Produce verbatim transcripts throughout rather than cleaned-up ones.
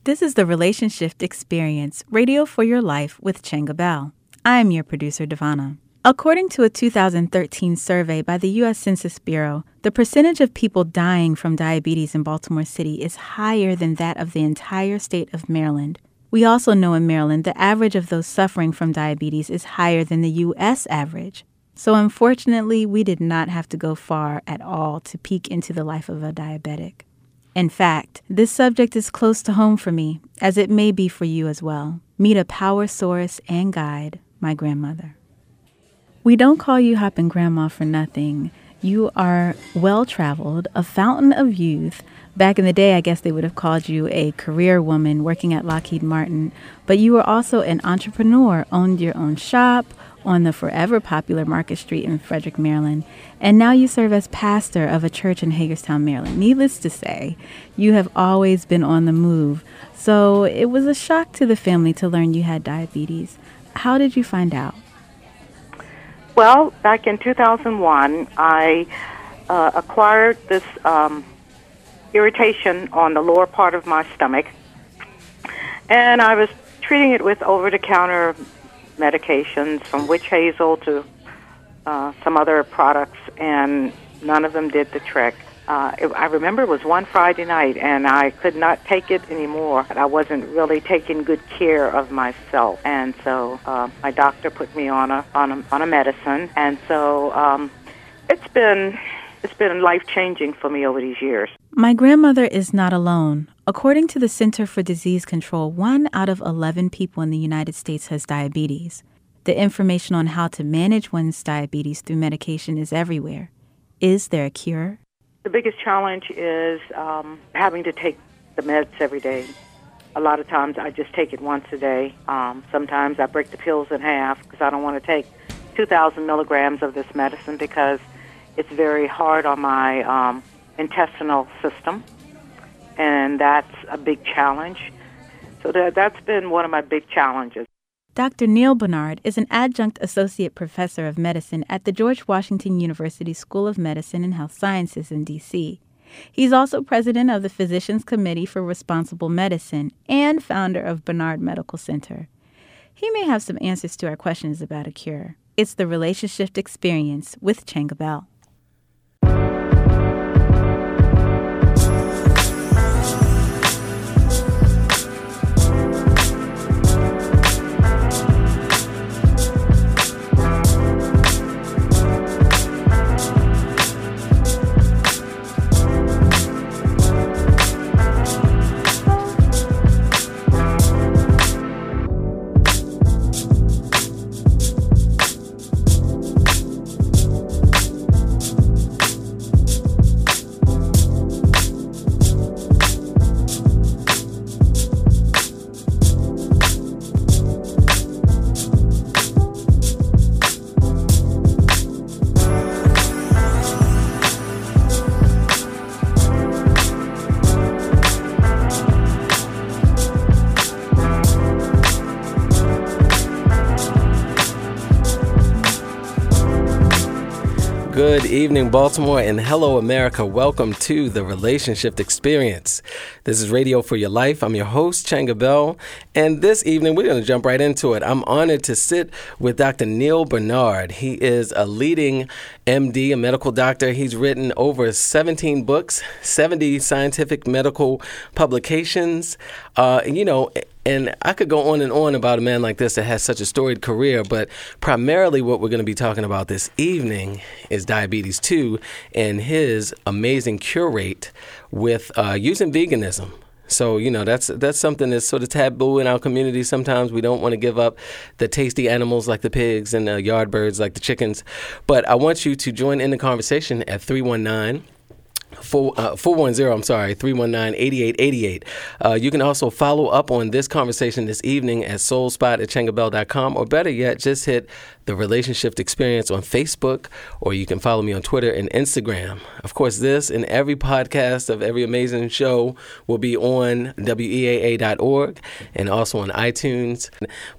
This is the Relationship Experience, Radio for Your Life with Chenga Bell. I am your producer, Devana. According to a two thousand thirteen survey by the U S Census Bureau, the percentage of people dying from diabetes in Baltimore City is higher than that of the entire state of Maryland. We also know in Maryland the average of those suffering from diabetes is higher than the U S average. So unfortunately, we did not have to go far at all to peek into the life of a diabetic. In fact, this subject is close to home for me, as it may be for you as well. Meet a power source and guide, my grandmother. We don't call you Hoppin' Grandma for nothing. You are well-traveled, a fountain of youth. Back in the day, I guess they would have called you a career woman working at Lockheed Martin. But you were also an entrepreneur, owned your own shop on the forever popular Market Street in Frederick, Maryland. And now you serve as pastor of a church in Hagerstown, Maryland. Needless to say, you have always been on the move. So it was a shock to the family to learn you had diabetes. How did you find out? Well, back in two thousand one, I uh, acquired this um, irritation on the lower part of my stomach, and I was treating it with over-the-counter medications, from witch hazel to uh, some other products, and none of them did the trick. Uh, it, I remember it was one Friday night, and I could not take it anymore. I wasn't really taking good care of myself, and so uh, my doctor put me on a on a, on a medicine, and so um, it's been it's been life-changing for me over these years. My grandmother is not alone. According to the Center for Disease Control, one out of eleven people in the United States has diabetes. The information on how to manage one's diabetes through medication is everywhere. Is there a cure? The biggest challenge is um, having to take the meds every day. A lot of times I just take it once a day. Um, sometimes I break the pills in half because I don't want to take two thousand milligrams of this medicine because it's very hard on my um, intestinal system, and that's a big challenge. So that, that's been one of my big challenges. Doctor Neal Barnard is an adjunct associate professor of medicine at the George Washington University School of Medicine and Health Sciences in D C He's also president of the Physicians Committee for Responsible Medicine and founder of Barnard Medical Center. He may have some answers to our questions about a cure. It's the Relationship Experience with Chenga Bell. Good evening, Baltimore, and hello, America. Welcome to the Relationship Experience. This is Radio for Your Life. I'm your host, Chenga Bell, and this evening we're going to jump right into it. I'm honored to sit with Doctor Neal Barnard. He is a leading M D, a medical doctor. He's written over seventeen books, seventy scientific medical publications, uh, you know, and I could go on and on about a man like this that has such a storied career, but primarily what we're going to be talking about this evening is diabetes two and his amazing cure rate with uh, using veganism. So, you know, that's that's something that's sort of taboo in our community. Sometimes we don't want to give up the tasty animals like the pigs and the yard birds like the chickens. But I want you to join in the conversation at three one nine Four, uh, four one zero, I'm sorry, three one nine, eight eight eight eight. Uh, you can also follow up on this conversation this evening at soulspot at chenga bell dot com, or better yet, just hit The Relationship Experience on Facebook, or you can follow me on Twitter and Instagram. Of course, this and every podcast of every amazing show will be on W E A A dot org and also on iTunes.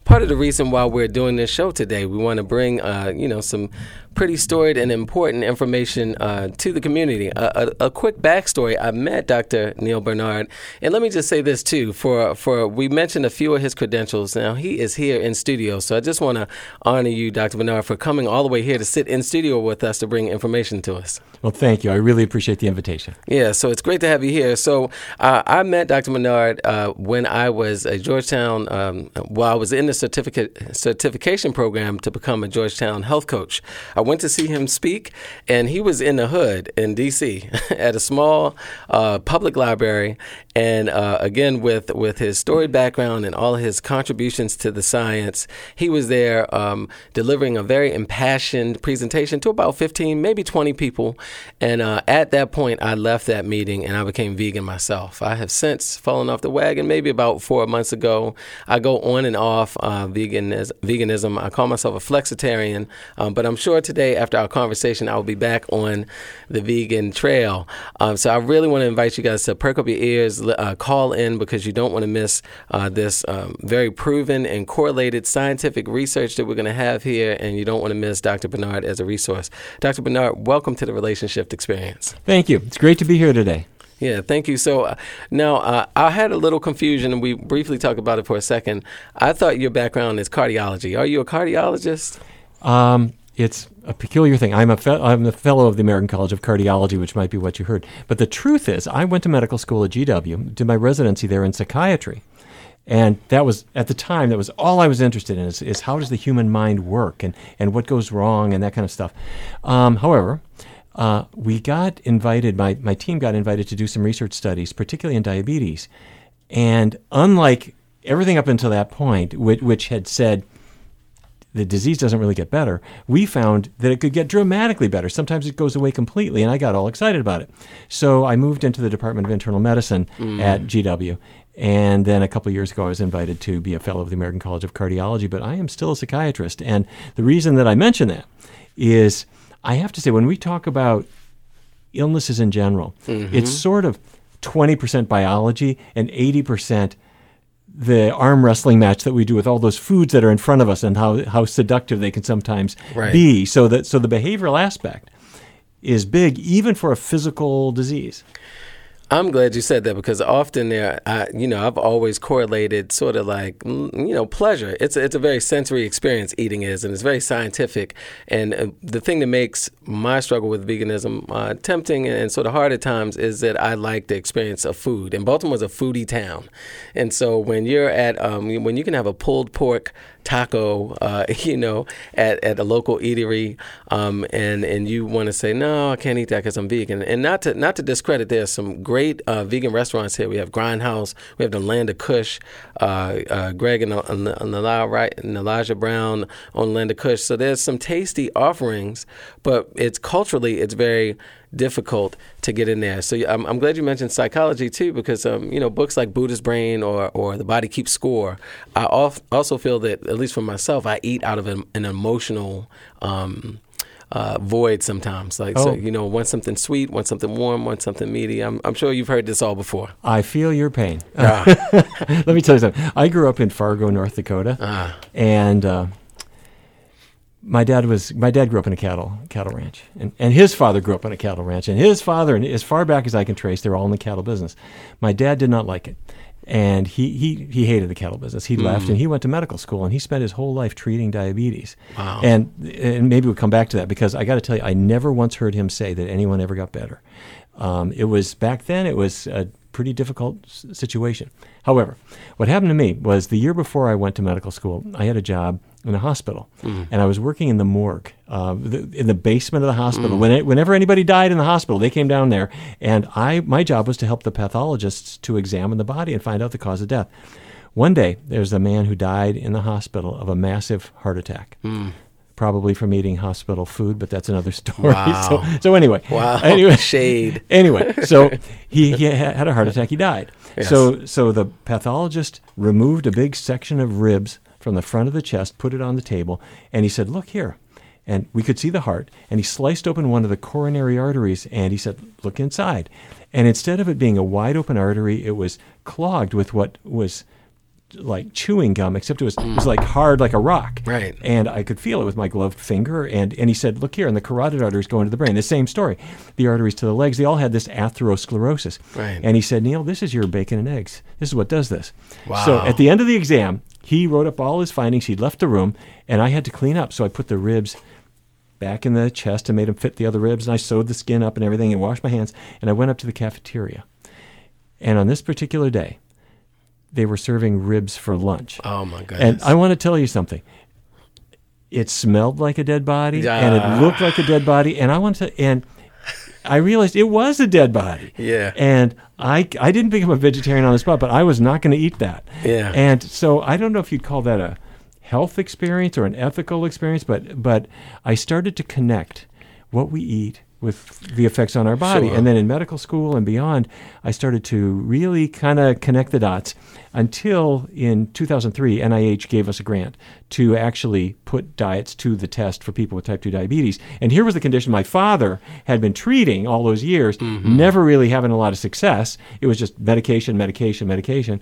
part of the reason why we're doing this show today. We want to bring, uh, you know, some pretty storied and important information uh, to the community. A, a, a quick backstory: I met Doctor Neal Barnard, and let me just say this too. For for we mentioned a few of his credentials. Now he is here in studio, so I just want to honor you, Doctor Barnard, for coming all the way here to sit in studio with us to bring information to us. Well, thank you. I really appreciate the invitation. Yeah, so it's great to have you here. So uh, I met Doctor Barnard uh, when I was a Georgetown. Um, well, I was in the certificate certification program to become a Georgetown health coach. I went to see him speak, and he was in the hood in D C at a small uh, public library. And uh, again, with with his storied background and all his contributions to the science, he was there um, delivering a very impassioned presentation to about fifteen, maybe twenty people. And uh, at that point, I left that meeting and I became vegan myself. I have since fallen off the wagon. Maybe about four months ago, I go on and off uh, veganism. veganism. I call myself a flexitarian, um, but I'm sure today, after our conversation, I will be back on the vegan trail. Um, so I really want to invite you guys to perk up your ears, uh, call in, because you don't want to miss uh, this um, very proven and correlated scientific research that we're going to have here, and you don't want to miss Doctor Barnard as a resource. Doctor Barnard, welcome to the Relationship Experience. Thank you. It's great to be here today. Yeah, thank you. So uh, now uh, I had a little confusion, and we briefly talked about it for a second. I thought your background is cardiology. Are you a cardiologist? Um, it's a peculiar thing. I'm a fe- I'm a fellow of the American College of Cardiology, which might be what you heard. But the truth is, I went to medical school at G W, did my residency there in psychiatry. And that was, at the time, that was all I was interested in, is, is how does the human mind work, and, and what goes wrong, and that kind of stuff. Um, however, uh, we got invited, my, my team got invited to do some research studies, particularly in diabetes. And unlike everything up until that point, which, which had said the disease doesn't really get better, we found that it could get dramatically better. Sometimes it goes away completely, and I got all excited about it. So I moved into the Department of Internal Medicine mm. at G W. And then a couple of years ago, I was invited to be a fellow of the American College of Cardiology, but I am still a psychiatrist. And the reason that I mention that is, I have to say, when we talk about illnesses in general, mm-hmm. it's sort of twenty percent biology and eighty percent the arm wrestling match that we do with all those foods that are in front of us and how, how seductive they can sometimes right. be. So that so the behavioral aspect is big, even for a physical disease. I'm glad you said that, because often there, I, you know, I've always correlated sort of like, you know, pleasure. It's a, it's a very sensory experience, eating is, and it's very scientific. And uh, the thing that makes my struggle with veganism uh, tempting and sort of hard at times is that I like the experience of food. And Baltimore's a foodie town. And so when you're at, um, when you can have a pulled pork taco, uh, you know, at, at a local eatery, um, and and you want to say, no, I can't eat that because I'm vegan. And not to not to discredit, there's some great uh, vegan restaurants here. We have Grindhouse, we have the Land of Kush, uh, uh, Greg and, and, and, and Elijah Brown on Land of Kush. So there's some tasty offerings, but it's culturally, it's very difficult to get in there. So I'm, I'm glad you mentioned psychology too, because um, you know, books like Buddha's Brain or or The Body Keeps Score. I also feel that, at least for myself, I eat out of an, an emotional um, uh, void sometimes. Like, oh. so, you know, want something sweet, want something warm, want something meaty. I'm, I'm sure you've heard this all before. I feel your pain. Ah. Let me tell you something. I grew up in Fargo, North Dakota, ah. and uh, My dad was. My dad grew up in a cattle cattle ranch, and, and his father grew up in a cattle ranch, and his father, and as far back as I can trace, they're all in the cattle business. My dad did not like it, and he he, he hated the cattle business. He mm. left, and he went to medical school, and he spent his whole life treating diabetes. Wow. And and maybe we'll come back to that, because I got to tell you, I never once heard him say that anyone ever got better. Um, it was back then. It was a pretty difficult s- situation. However, what happened to me was, the year before I went to medical school, I had a job in a hospital, mm. and I was working in the morgue, uh, the, in the basement of the hospital. Mm. When it, whenever anybody died in the hospital, they came down there, and I my job was to help the pathologists to examine the body and find out the cause of death. One day, there's a man who died in the hospital of a massive heart attack. Mm. Probably from eating hospital food, but that's another story. Wow. So, so anyway, wow. Anyway, shade. Anyway, so he, he had a heart attack. He died. Yes. So, so the pathologist removed a big section of ribs from the front of the chest, put it on the table, and he said, "Look here." And we could see the heart. And he sliced open one of the coronary arteries, and he said, "Look inside." And instead of it being a wide open artery, it was clogged with what was like chewing gum, except it was, it was like hard like a rock. Right. And I could feel it with my gloved finger. And, and he said, look here, and the carotid arteries go into the brain. The same story. The arteries to the legs, they all had this atherosclerosis. Right. And he said, Neil, this is your bacon and eggs. This is what does this. Wow. So at the end of the exam, he wrote up all his findings. He left the room, and I had to clean up. So I put the ribs back in the chest and made them fit the other ribs, and I sewed the skin up and everything and washed my hands, and I went up to the cafeteria. And on this particular day, they were serving ribs for lunch. Oh, my goodness. And I want to tell you something. It smelled like a dead body, Ah. and it looked like a dead body, and I want to, and I realized it was a dead body. Yeah. And I, I didn't become a vegetarian on the spot, but I was not going to eat that. Yeah. And so I don't know if you'd call that a health experience or an ethical experience, but but I started to connect what we eat with the effects on our body. Sure. And then in medical school and beyond, I started to really kind of connect the dots until in two thousand three, N I H gave us a grant to actually put diets to the test for people with type two diabetes. And here was the condition my father had been treating all those years, Mm-hmm. never really having a lot of success. It was just medication, medication, medication.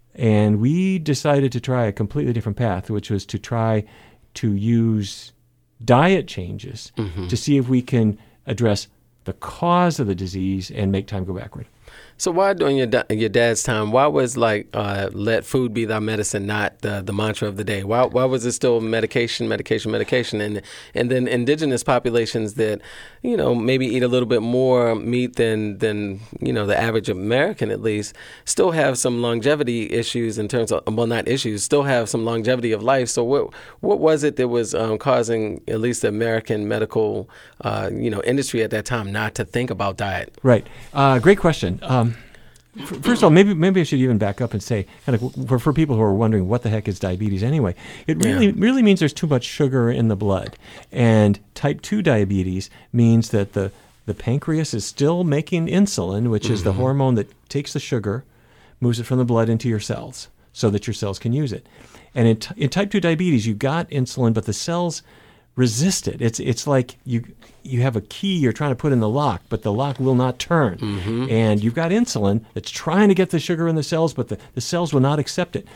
And we decided to try a completely different path, which was to try to use diet changes Mm-hmm. to see if we can address the cause of the disease and make time go backward. So why during your da- your dad's time, why was like uh, let food be thy medicine not the, the mantra of the day? Why why was it still medication, medication, medication? And and then indigenous populations that, you know, maybe eat a little bit more meat than than you know the average American at least, still have some longevity issues in terms of, well, not issues, still have some longevity of life. So what what was it that was um, causing at least the American medical uh, you know industry at that time not to think about diet? Right. Uh, great question. Um, f- first of all, maybe maybe I should even back up and say, kind of for, for people who are wondering what the heck is diabetes anyway, it really Yeah. really means there's too much sugar in the blood, and type two diabetes means that the the pancreas is still making insulin, which is the hormone that takes the sugar, moves it from the blood into your cells, so that your cells can use it. And in, t- in type two diabetes, you got insulin, but the cells resist it. It's it's like you you have a key you're trying to put in the lock, but the lock will not turn. And you've got insulin that's trying to get the sugar in the cells, but the, the cells will not accept it.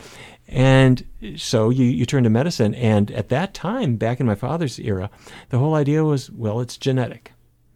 And so you, you turn to medicine. And at that time, back in my father's era, the whole idea was, well, it's genetic.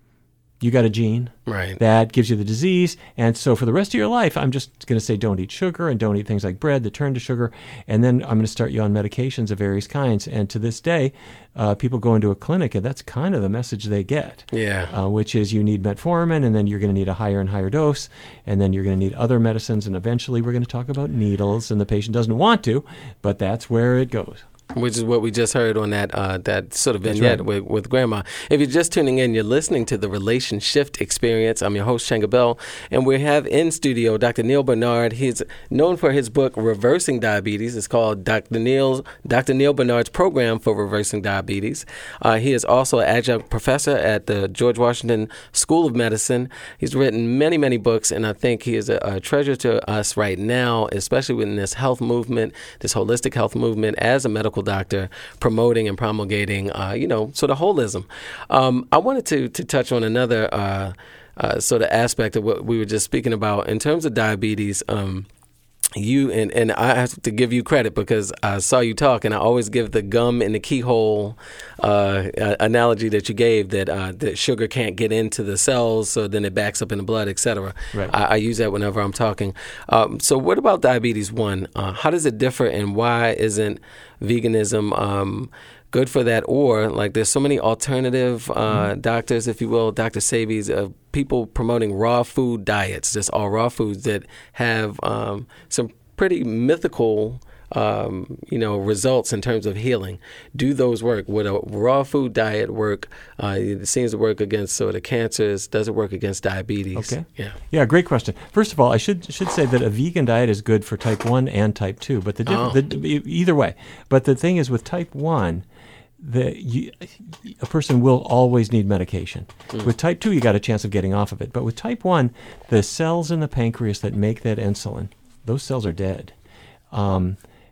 You got a gene Right. that gives you the disease. And so for the rest of your life, I'm just going to say don't eat sugar and don't eat things like bread that turn to sugar. And then I'm going to start you on medications of various kinds. And to this day, uh, people go into a clinic, and that's kind of the message they get, Yeah. uh, which is you need metformin, and then you're going to need a higher and higher dose, and then you're going to need other medicines, and eventually we're going to talk about needles, and the patient doesn't want to, but that's where it goes. Which is what we just heard on that uh, that sort of That's vignette right. with, with Grandma. If you're just tuning in, you're listening to the Relation Shift Experience. I'm your host, Changa Bell, and we have in studio Doctor Neil Barnard. He's known for his book, Reversing Diabetes. It's called Doctor Neil's Doctor Neil Barnard's Program for Reversing Diabetes. Uh, he is also an adjunct professor at the George Washington School of Medicine. He's written many, many books, and I think he is a, a treasure to us right now, especially within this health movement, this holistic health movement, as a medical doctor, promoting and promulgating, uh, you know, sort of holism. Um, I wanted to to touch on another uh, uh, sort of aspect of what we were just speaking about in terms of diabetes. Um, you and, and I have to give you credit because I saw you talk, and I always give the gum in the keyhole uh, uh, analogy that you gave, that uh, that sugar can't get into the cells, so then it backs up in the blood, et cetera. Right. I, I use that whenever I'm talking. Um, so what about diabetes one? Uh, how does it differ, and why isn't veganism um, good for that? Or, like, there's so many alternative uh, mm-hmm. doctors, if you will, Doctor Sebi's, of people promoting raw food diets, just all raw foods that have um, some pretty mythical Um, you know, results in terms of healing. Do those work? Would a raw food diet work? Uh, it seems to work against sort of cancers. Does it work against diabetes? Okay. Yeah. Yeah, great question. First of all, I should should say that a vegan diet is good for type one and type two, but the, diff- Oh. the either way. But the thing is, with type one, the you, a person will always need medication. Mm. With type two, you got a chance of getting off of it. But with type one, the cells in the pancreas that make that insulin, those cells are dead. Um,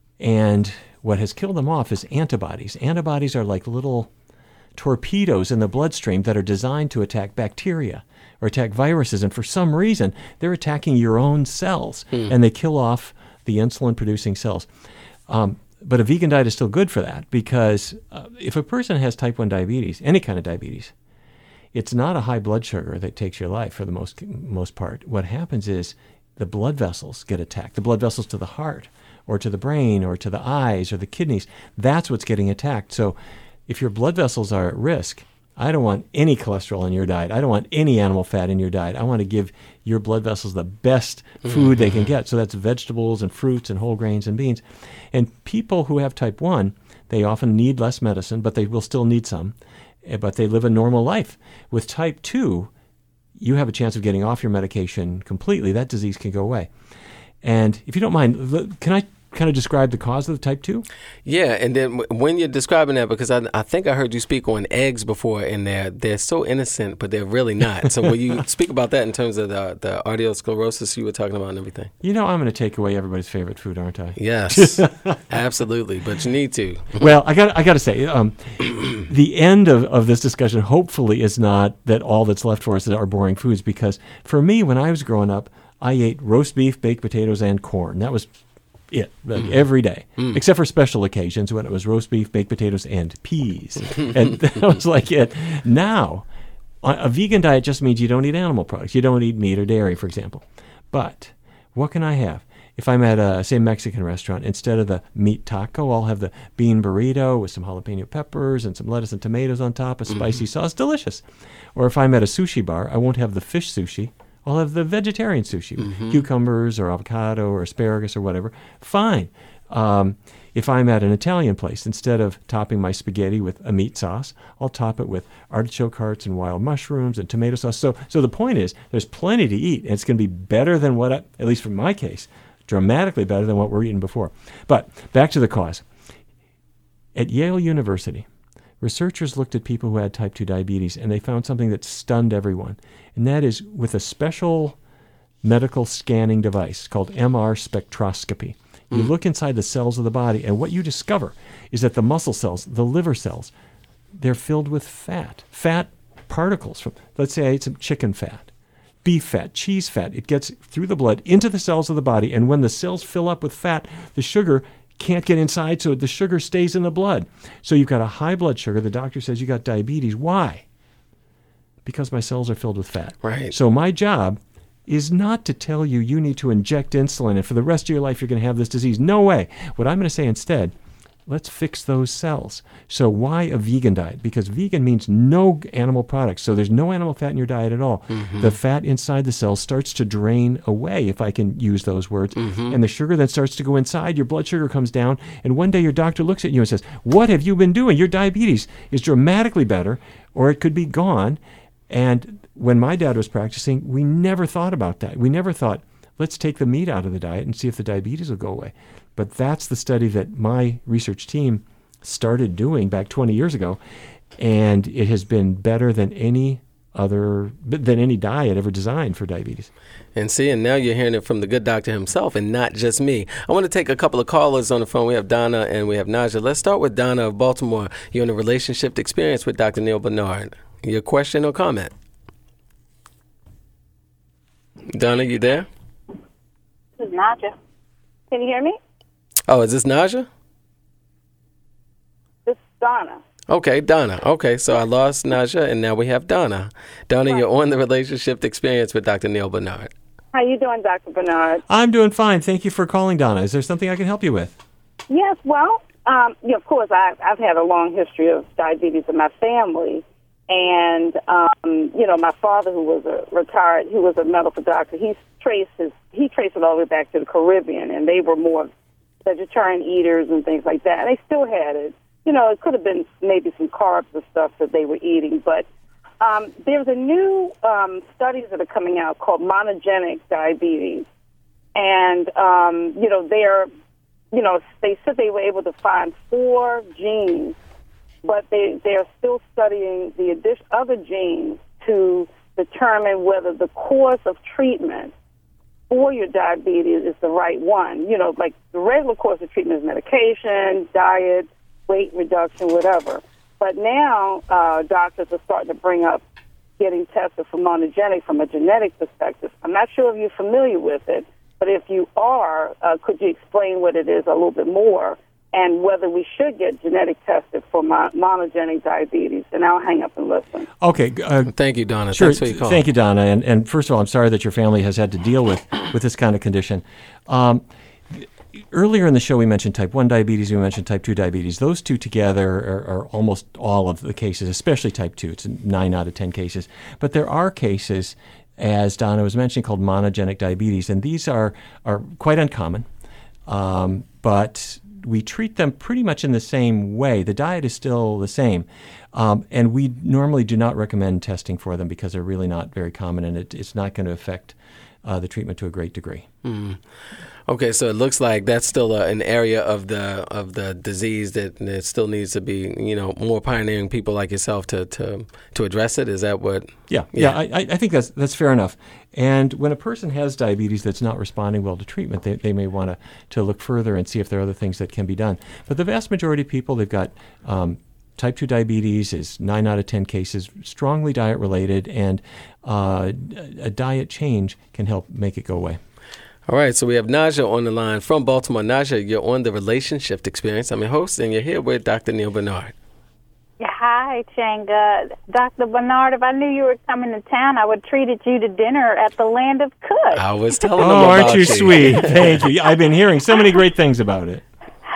And what has killed them off is antibodies. Antibodies are like little torpedoes in the bloodstream that are designed to attack bacteria or attack viruses. And for some reason, they're attacking your own cells, mm. and they kill off the insulin-producing cells. Um, but a vegan diet is still good for that because uh, if a person has type one diabetes, any kind of diabetes, it's not a high blood sugar that takes your life for the most most part. What happens is the blood vessels get attacked, the blood vessels to the heart or to the brain or to the eyes or the kidneys. That's what's getting attacked. So if your blood vessels are at risk, I don't want any cholesterol in your diet. I don't want any animal fat in your diet. I want to give your blood vessels the best food they can get. So that's vegetables and fruits and whole grains and beans. And people who have type one, they often need less medicine, but they will still need some. But they live a normal life. With type two, you have a chance of getting off your medication completely. That disease can go away. And if you don't mind, can I kind of describe the cause of the type two? Yeah, and then w- when you're describing that, because I, I think I heard you speak on eggs before, and they're, they're so innocent, but they're really not. So will you speak about that in terms of the, the arteriosclerosis you were talking about and everything? You know, I'm going to take away everybody's favorite food, aren't I? Yes, absolutely, but you need to. Well, I got I got to say, um, the end of, of this discussion hopefully is not that all that's left for us are boring foods, because for me, when I was growing up, I ate roast beef, baked potatoes, and corn. That was it, like mm. every day, mm. except for special occasions when it was roast beef, baked potatoes, and peas. And that was like it. Now, a vegan diet just means you don't eat animal products. You don't eat meat or dairy, for example. But what can I have? If I'm at a, say, Mexican restaurant, instead of the meat taco, I'll have the bean burrito with some jalapeno peppers and some lettuce and tomatoes on top, a spicy mm-hmm. sauce. Delicious. Or if I'm at a sushi bar, I won't have the fish sushi. I'll have the vegetarian sushi, mm-hmm. cucumbers or avocado or asparagus or whatever. Fine. Um, if I'm at an Italian place, instead of topping my spaghetti with a meat sauce, I'll top it with artichoke hearts and wild mushrooms and tomato sauce. So, so the point is, there's plenty to eat, and it's going to be better than what, I, at least from my case, dramatically better than what we're eating before. But back to the cause. At Yale University, researchers looked at people who had type two diabetes, and they found something that stunned everyone. And that is with a special medical scanning device called M R spectroscopy. You mm. look inside the cells of the body, and what you discover is that the muscle cells, the liver cells, they're filled with fat, fat particles. From, let's say I ate some chicken fat, beef fat, cheese fat. It gets through the blood into the cells of the body, and when the cells fill up with fat, the sugar can't get inside, so the sugar stays in the blood. So you've got a high blood sugar. The doctor says you got diabetes. Why? Because my cells are filled with fat. Right. So my job is not to tell you you need to inject insulin and for the rest of your life you're going to have this disease. No way. What I'm going to say instead, let's fix those cells. So why a vegan diet? Because vegan means no animal products. So there's no animal fat in your diet at all. Mm-hmm. The fat inside the cells starts to drain away, if I can use those words. Mm-hmm. And the sugar then starts to go inside. Your blood sugar comes down. And one day your doctor looks at you and says, what have you been doing? Your diabetes is dramatically better, or it could be gone. And when my dad was practicing, we never thought about that. We never thought, let's take the meat out of the diet and see if the diabetes will go away. But that's the study that my research team started doing back twenty years ago, and it has been better than any other than any diet ever designed for diabetes. And see, and now you're hearing it from the good doctor himself and not just me. I want to take a couple of callers on the phone. We have Donna and we have Naja. Let's start with Donna of Baltimore. You're in a relationship experience with Doctor Neal Barnard. Your question or comment? Donna, you there? This is Naja. Can you hear me? Oh, is this Naja? This is Donna. Okay, Donna. Okay, so I lost Naja, and now we have Donna. Donna, right. You're on the relationship experience with Doctor Neal Barnard. How you doing, Doctor Barnard? I'm doing fine. Thank you for calling, Donna. Is there something I can help you with? Yes, well, um, yeah, of course, I, I've had a long history of diabetes in my family. And, um, you know, my father, who was a retired, who was a medical doctor, he traced his, he traced it all the way back to the Caribbean, and they were more vegetarian eaters and things like that. And they still had it. You know, it could have been maybe some carbs and stuff that they were eating. But um, there's a new um, studies that are coming out called monogenic diabetes. And, um, you know, they're, you know, they said they were able to find four genes, but they, they're still studying the addition, other genes to determine whether the course of treatment for your diabetes is the right one. You know, like the regular course of treatment is medication, diet, weight reduction, whatever. But now uh, doctors are starting to bring up getting tested for monogenic from a genetic perspective. I'm not sure if you're familiar with it, But if you are, uh, could you explain what it is a little bit more and whether we should get genetic tested for mo- monogenic diabetes? And I'll hang up and listen. Okay. Uh, Thank you, Donna. Sure. Thanks for your call. Thank you, Donna. And, and first of all, I'm sorry that your family has had to deal with, with this kind of condition. Um, earlier in the show, we mentioned type one diabetes. We mentioned type two diabetes. Those two together are, are almost all of the cases, especially type two. It's nine out of ten cases. But there are cases, as Donna was mentioning, called monogenic diabetes. And these are, are quite uncommon. Um, but we treat them pretty much in the same way. The diet is still the same. Um, and we normally do not recommend testing for them because they're really not very common, and it, it's not going to affect uh, the treatment to a great degree. Mm. Okay, so it looks like that's still a, an area of the of the disease that, that still needs to be, you know, more pioneering people like yourself to to, to address it. Is that what? Yeah, yeah, yeah I, I think that's that's fair enough. And when a person has diabetes that's not responding well to treatment, they, they may want to to look further and see if there are other things that can be done. But the vast majority of people, they've got um, type two diabetes is nine out of ten cases, strongly diet related, and uh, a diet change can help make it go away. All right, so we have Naja on the line from Baltimore. Naja, you're on the Relationship Experience. I'm your host, and you're here with Doctor Neal Barnard. Yeah, hi, Changa. Doctor Barnard, if I knew you were coming to town, I would have treated you to dinner at the Land of Kush. I was telling them oh, about aren't you, you. sweet? Thank you. I've been hearing so many great things about it.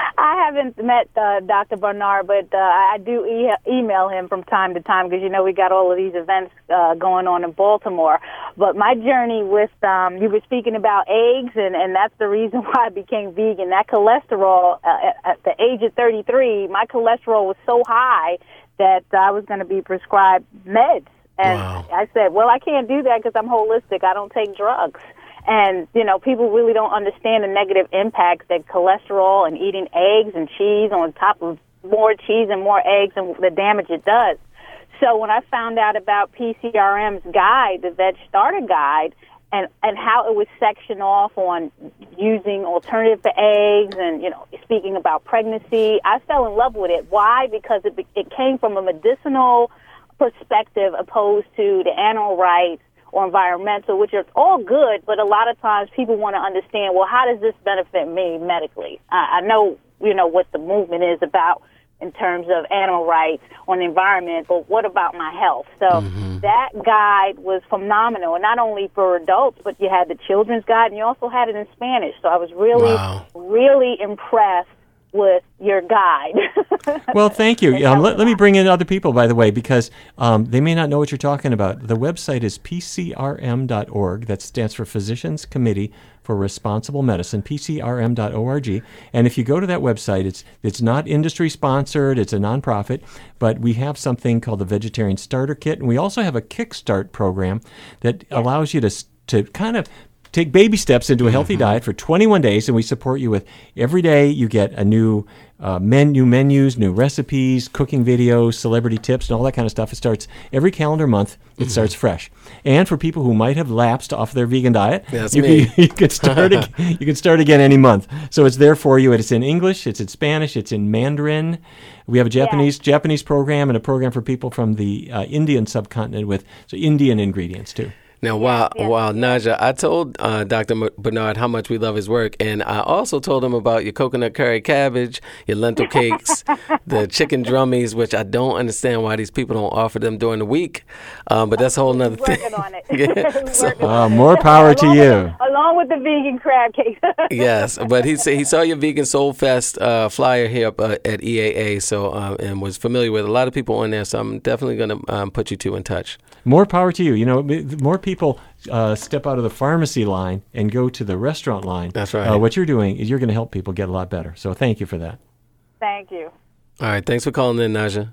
I haven't met uh, Doctor Barnard, but uh, I do e- email him from time to time because, you know, we got all of these events uh, going on in Baltimore. But my journey with, um, you were speaking about eggs, and, and that's the reason why I became vegan. That cholesterol, uh, at, at the age of thirty-three, my cholesterol was so high that I was going to be prescribed meds. And wow. I said, well, I can't do that because I'm holistic. I don't take drugs. And, you know, people really don't understand the negative impacts that cholesterol and eating eggs and cheese on top of more cheese and more eggs and the damage it does. So when I found out about P C R M's guide, the Veg Starter Guide, and, and how it was sectioned off on using alternative to eggs and, you know, speaking about pregnancy, I fell in love with it. Why? Because it, it came from a medicinal perspective opposed to the animal rights or environmental, which are all good, but a lot of times people want to understand, well, how does this benefit me medically? I, I know, you know, what the movement is about in terms of animal rights on the environment, but what about my health? So mm-hmm. that guide was phenomenal, and not only for adults, but you had the children's guide, and you also had it in Spanish. So I was really, wow. really impressed with your guide. Well, thank you. Um, let, let me bring in other people, by the way, because um, they may not know what you're talking about. The website is P C R M dot org. That stands for Physicians Committee for Responsible Medicine, P C R M dot org. And if you go to that website, it's it's not industry-sponsored. It's a nonprofit, but we have something called the Vegetarian Starter Kit, and we also have a Kickstart program that yeah. allows you to to kind of take baby steps into a healthy mm-hmm. diet for twenty-one days, and we support you with every day you get a new uh, menu, menus, new recipes, cooking videos, celebrity tips, and all that kind of stuff. It starts every calendar month. It mm-hmm. starts fresh. And for people who might have lapsed off their vegan diet, That's you, me. Can, you can start ag- you can start again any month. So it's there for you. It's in English, it's in Spanish, it's in Mandarin. We have a Japanese yeah. Japanese program and a program for people from the uh, Indian subcontinent with so Indian ingredients too. Now, while, yeah. while Naja, I told uh, Doctor Barnard how much we love his work, and I also told him about your coconut curry cabbage, your lentil cakes, the chicken drummies, which I don't understand why these people don't offer them during the week, um, but that's a whole nother thing. Working on it. yeah. so, uh, more power to you. With, along with the vegan crab cakes. Yes, but he he saw your Vegan Soul Fest uh, flyer here up, uh, at E A A, so uh, and was familiar with a lot of people on there, so I'm definitely going to um, put you two in touch. More power to you. You know, more people uh, step out of the pharmacy line and go to the restaurant line. That's right. Uh, what you're doing is you're going to help people get a lot better. So thank you for that. Thank you. All right. Thanks for calling in, Naja.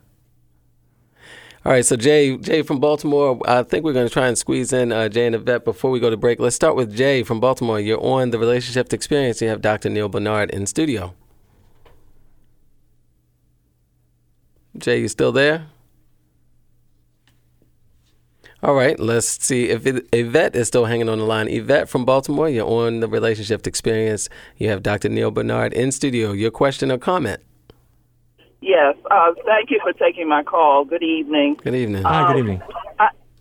All right. So Jay, Jay from Baltimore, I think we're going to try and squeeze in uh, Jay and Yvette before we go to break. Let's start with Jay from Baltimore. You're on the Relationship Experience. You have Doctor Neal Barnard in studio. Jay, you still there? All right, let's see if it, Yvette is still hanging on the line. Yvette from Baltimore, you're on the Relationship Experience. You have Doctor Neal Barnard in studio. Your question or comment? Yes, uh, thank you for taking my call. Good evening. Good evening. Hi, um, good evening. I,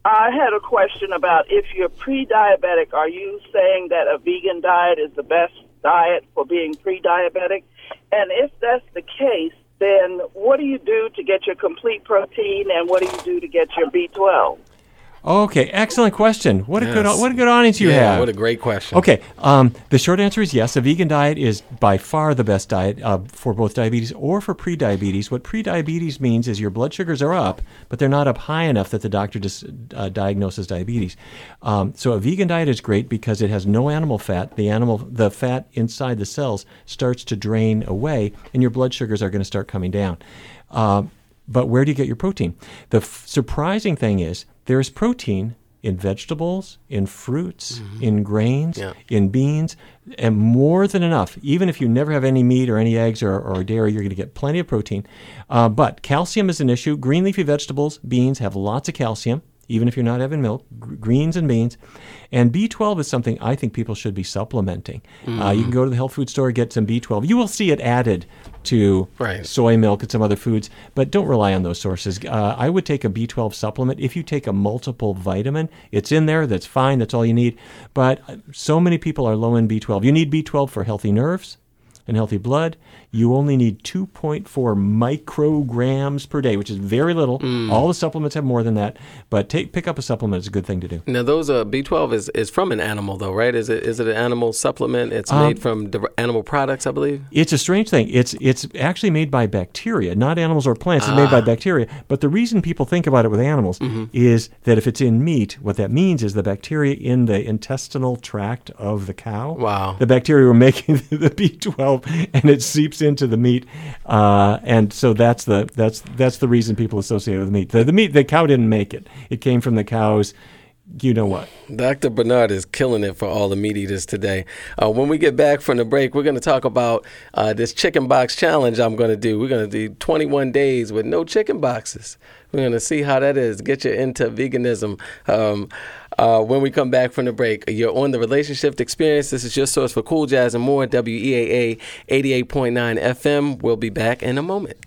I had a question about if you're pre-diabetic, are you saying that a vegan diet is the best diet for being pre-diabetic? And if that's the case, then what do you do to get your complete protein, and what do you do to get your B twelve? Okay, excellent question. What a Yes. good what a good audience you yeah, have. What a great question. Okay, um, the short answer is yes. A vegan diet is by far the best diet uh, for both diabetes or for prediabetes. What prediabetes means is your blood sugars are up, but they're not up high enough that the doctor just uh, diagnoses diabetes. Um, so a vegan diet is great because it has no animal fat. The animal, the fat inside the cells starts to drain away, and your blood sugars are going to start coming down. Uh, but where do you get your protein? The f- surprising thing is there is protein in vegetables, in fruits, mm-hmm. in grains, yeah. in beans, and more than enough. Even if you never have any meat or any eggs or, or dairy, you're going to get plenty of protein. Uh, but calcium is an issue. Green leafy vegetables, beans have lots of calcium, even if you're not having milk, g- greens and beans. And B twelve is something I think people should be supplementing. Mm-hmm. Uh, you can go to the health food store, get some B twelve. You will see it added to right. soy milk and some other foods, but don't rely on those sources. Uh, I would take a B twelve supplement. If you take a multiple vitamin, it's in there. That's fine. That's all you need. But so many people are low in B twelve. You need B twelve for healthy nerves and healthy blood. You only need two point four micrograms per day, which is very little. Mm. All the supplements have more than that, but take pick up a supplement is a good thing to do. Now, those uh, B twelve is, is from an animal, though, right? Is it is it an animal supplement? It's um, made from the animal products, I believe. It's a strange thing. It's it's actually made by bacteria, not animals or plants. It's ah. made by bacteria. But the reason people think about it with animals mm-hmm. is that if it's in meat, what that means is the bacteria in the intestinal tract of the cow. Wow. The bacteria were making the B twelve, and it seeps into the meat, uh, and so that's the that's that's the reason people associate it with meat. The, the meat, the cow didn't make it; it came from the cows. You know what? Doctor Bernard is killing it for all the meat eaters today. Uh, when we get back from the break, we're going to talk about uh, this chicken box challenge I'm going to do. We're going to do twenty-one days with no chicken boxes. We're going to see how that is, get you into veganism. Um, uh, when we come back from the break, you're on the Relationship Experience. This is your source for cool jazz and more, W E A A eighty-eight point nine F M. We'll be back in a moment.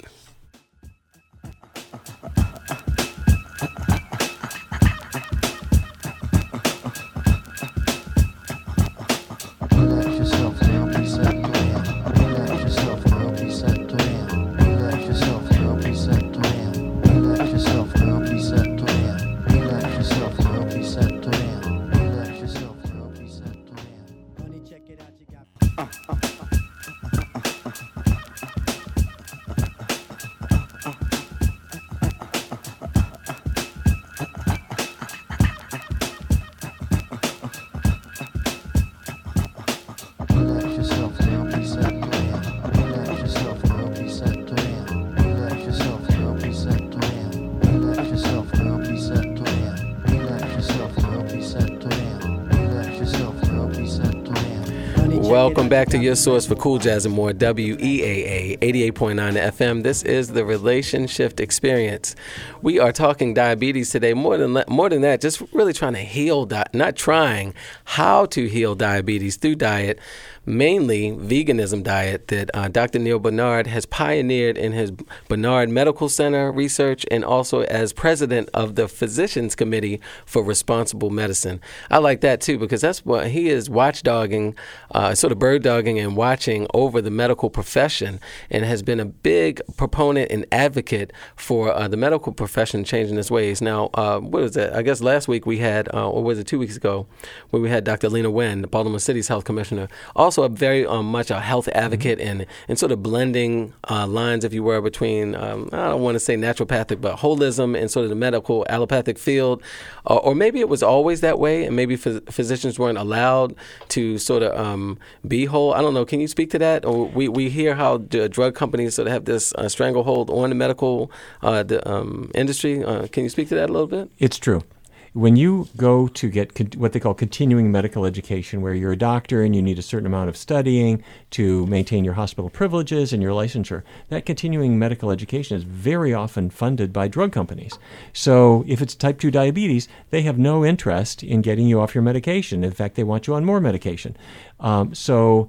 Welcome back to your source for cool jazz and more, W E A A eighty-eight point nine F M. This is the Relationship Experience. We are talking diabetes today. More than more than that, just really trying to heal, di- not trying, how to heal diabetes through diet, mainly veganism diet that uh, Doctor Neal Barnard has pioneered in his Barnard Medical Center research and also as president of the Physicians Committee for Responsible Medicine. I like that too because that's what he is watchdogging, uh, sort of bird dogging and watching over the medical profession and has been a big proponent and advocate for uh, the medical profession changing its ways. Now, uh, what was that? I guess last week we had, uh, or was it two weeks ago, where we had Doctor Lena Wen, the Baltimore City's health commissioner, also a very um, much a health advocate and, and sort of blending uh, lines, if you were, between, um, I don't want to say naturopathic, but holism and sort of the medical allopathic field. Uh, or maybe it was always that way and maybe phys- physicians weren't allowed to sort of um, be whole. I don't know. Can you speak to that? Or we, we hear how the drug companies sort of have this uh, stranglehold on the medical uh, the, um, industry. Uh, can you speak to that a little bit? It's true. When you go to get con- what they call continuing medical education, where you're a doctor and you need a certain amount of studying to maintain your hospital privileges and your licensure, that continuing medical education is very often funded by drug companies. So if it's type two diabetes, they have no interest in getting you off your medication. In fact, they want you on more medication. Um, so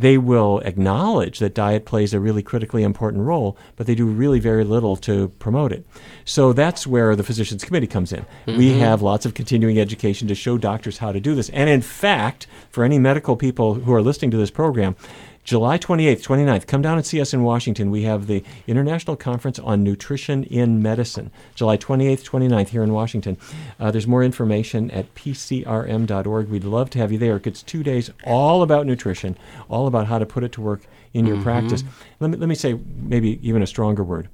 they will acknowledge that diet plays a really critically important role, but they do really very little to promote it. So that's where the Physicians Committee comes in. Mm-hmm. We have lots of continuing education to show doctors how to do this. And in fact, for any medical people who are listening to this program, July twenty-eighth, twenty-ninth, come down and see us in Washington. We have the International Conference on Nutrition in Medicine, July twenty-eighth, twenty-ninth here in Washington. Uh, there's more information at p c r m dot org. We'd love to have you there. It's two days all about nutrition, all about how to put it to work in your mm-hmm. practice. Let me, let me say maybe even a stronger word.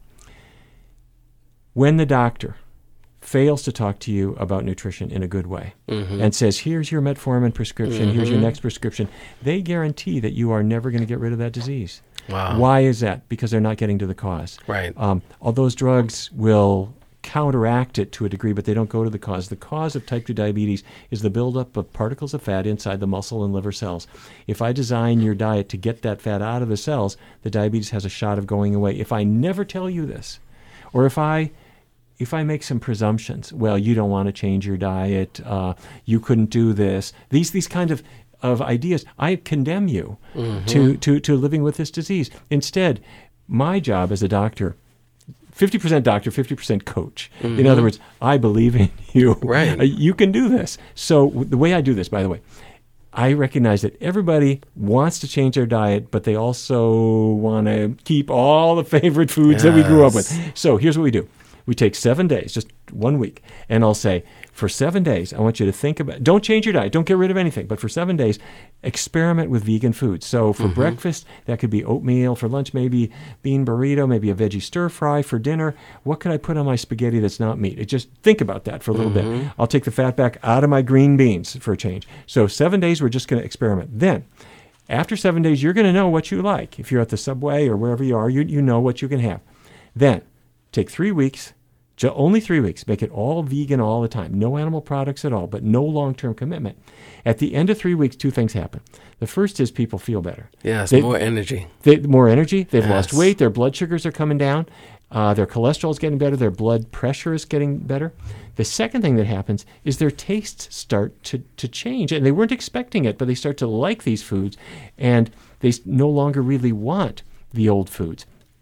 When the doctor fails to talk to you about nutrition in a good way mm-hmm. and says, here's your metformin prescription, mm-hmm. here's your next prescription, they guarantee that you are never going to get rid of that disease. Wow. Why is that? Because they're not getting to the cause. Right. Um, all those drugs will counteract it to a degree, but they don't go to the cause. The cause of type two diabetes is the buildup of particles of fat inside the muscle and liver cells. If I design your diet to get that fat out of the cells, the diabetes has a shot of going away. If I never tell you this, or if I If I make some presumptions, well, you don't want to change your diet, uh, you couldn't do this, these these kind of, of ideas, I condemn you mm-hmm. to, to, to living with this disease. Instead, my job as a doctor, fifty percent doctor, fifty percent coach. Mm-hmm. In other words, I believe in you. Right. Uh, you can do this. So w- the way I do this, by the way, I recognize that everybody wants to change their diet, but they also want to keep all the favorite foods yes. that we grew up with. So here's what we do. We take seven days, just one week, and I'll say, for seven days, I want you to think about, don't change your diet, don't get rid of anything, but for seven days, experiment with vegan foods. So for mm-hmm. breakfast, that could be oatmeal. For lunch, maybe bean burrito, maybe a veggie stir fry. For dinner, what could I put on my spaghetti that's not meat? It just think about that for a little mm-hmm. bit. I'll take the fat back out of my green beans for a change. So seven days, we're just going to experiment. Then, after seven days, you're going to know what you like. If you're at the Subway or wherever you are, you, you know what you can have. Then, take three weeks, only three weeks. Make it all vegan all the time. No animal products at all, but no long-term commitment. At the end of three weeks, two things happen. The first is people feel better. Yes, they, more energy. They, more energy. They've yes. lost weight. Their blood sugars are coming down. Uh, their cholesterol is getting better. Their blood pressure is getting better. The second thing that happens is their tastes start to, to change. And they weren't expecting it, but they start to like these foods. And they no longer really want the old foods.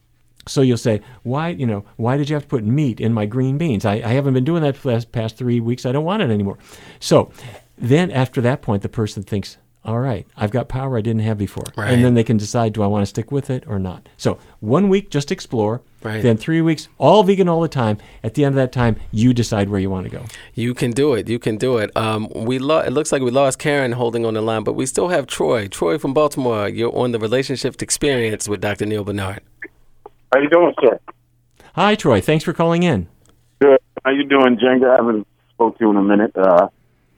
So you'll say, why, you know, why did you have to put meat in my green beans? I, I haven't been doing that for the past three weeks. I don't want it anymore. So then after that point, the person thinks, all right, I've got power I didn't have before. Right. And then they can decide, do I want to stick with it or not? So one week, just explore. Right. Then three weeks, all vegan all the time. At the end of that time, you decide where you want to go. You can do it. You can do it. Um, we lo- It looks like we lost Karen holding on the line, but we still have Troy. Troy from Baltimore, you're on the Relationship Experience with Doctor Neal Barnard. How you doing, sir? Hi, Troy. Thanks for calling in. Good. How you doing, Jenga? I haven't spoke to you in a minute. Uh,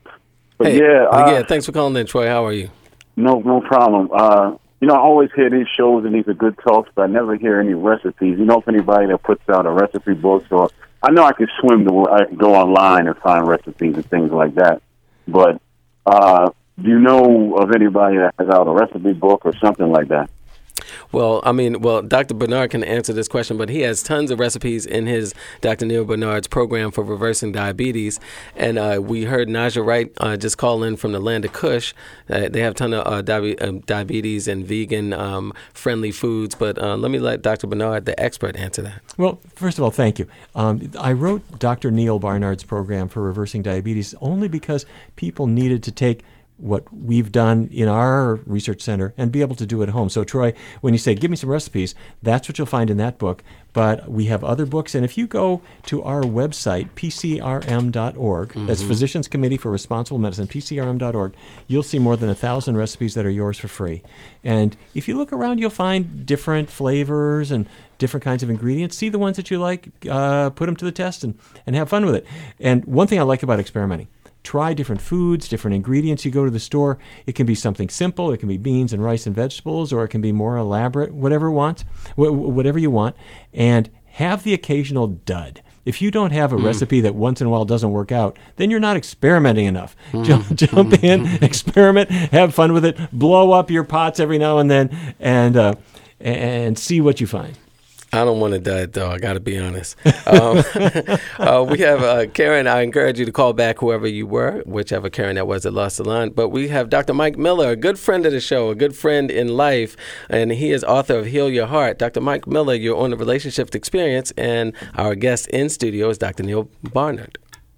but hey, yeah, uh, yeah. Thanks for calling in, Troy. How are you? No, no problem. Uh, you know, I always hear these shows and these are good talks, but I never hear any recipes. You know, if anybody that puts out a recipe book, or I know I can swim. To, I can go online and find recipes and things like that. But uh, do you know of anybody that has out a recipe book or something like that? Well, I mean, well, Doctor Barnard can answer this question, but he has tons of recipes in his Doctor Neal Barnard's program for reversing diabetes. And uh, we heard Naja Wright uh, just call in from the land of Kush. Uh, they have a ton of uh, di- uh, diabetes and vegan um, friendly foods. But uh, let me let Doctor Barnard, the expert, answer that. Well, first of all, thank you. Um, I wrote Doctor Neal Barnard's program for reversing diabetes only because people needed to take what we've done in our research center and be able to do it at home. So, Troy, when you say, give me some recipes, that's what you'll find in that book. But we have other books. And if you go to our website, p c r m dot org, mm-hmm. that's Physicians Committee for Responsible Medicine, p c r m dot org, you'll see more than a thousand recipes that are yours for free. And if you look around, you'll find different flavors and different kinds of ingredients. See the ones that you like, uh, put them to the test, and, and have fun with it. And one thing I like about experimenting, try different foods, different ingredients. You go to the store, it can be something simple. It can be beans and rice and vegetables, or it can be more elaborate, whatever you want, whatever you want, and have the occasional dud. If you don't have a mm. recipe that once in a while doesn't work out, then you're not experimenting enough. Mm. Jump, jump in, experiment, have fun with it, blow up your pots every now and then, and uh, and see what you find. I don't want to diet, though. I got to be honest. Um, uh, we have uh, Karen. I encourage you to call back whoever you were, whichever Karen that was that lost the line. But we have Doctor Mike Miller, a good friend of the show, a good friend in life, and he is author of Heal Your Heart. Doctor Mike Miller, you're on the Relationship Experience, and our guest in studio is Doctor Neal Barnard.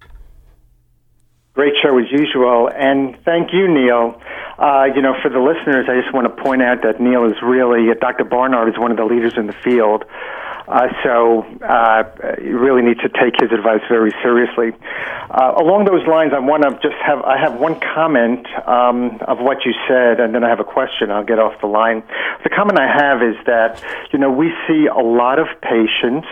Great show as usual, and thank you, Neal. Uh, you know, for the listeners, I just want to point out that Neal is really, Doctor Barnard is one of the leaders in the field. Uh, so uh, you really need to take his advice very seriously. Uh, along those lines, I want to just have I have one comment um, of what you said, and then I have a question. I'll get off the line. The comment I have is that, you know, we see a lot of patients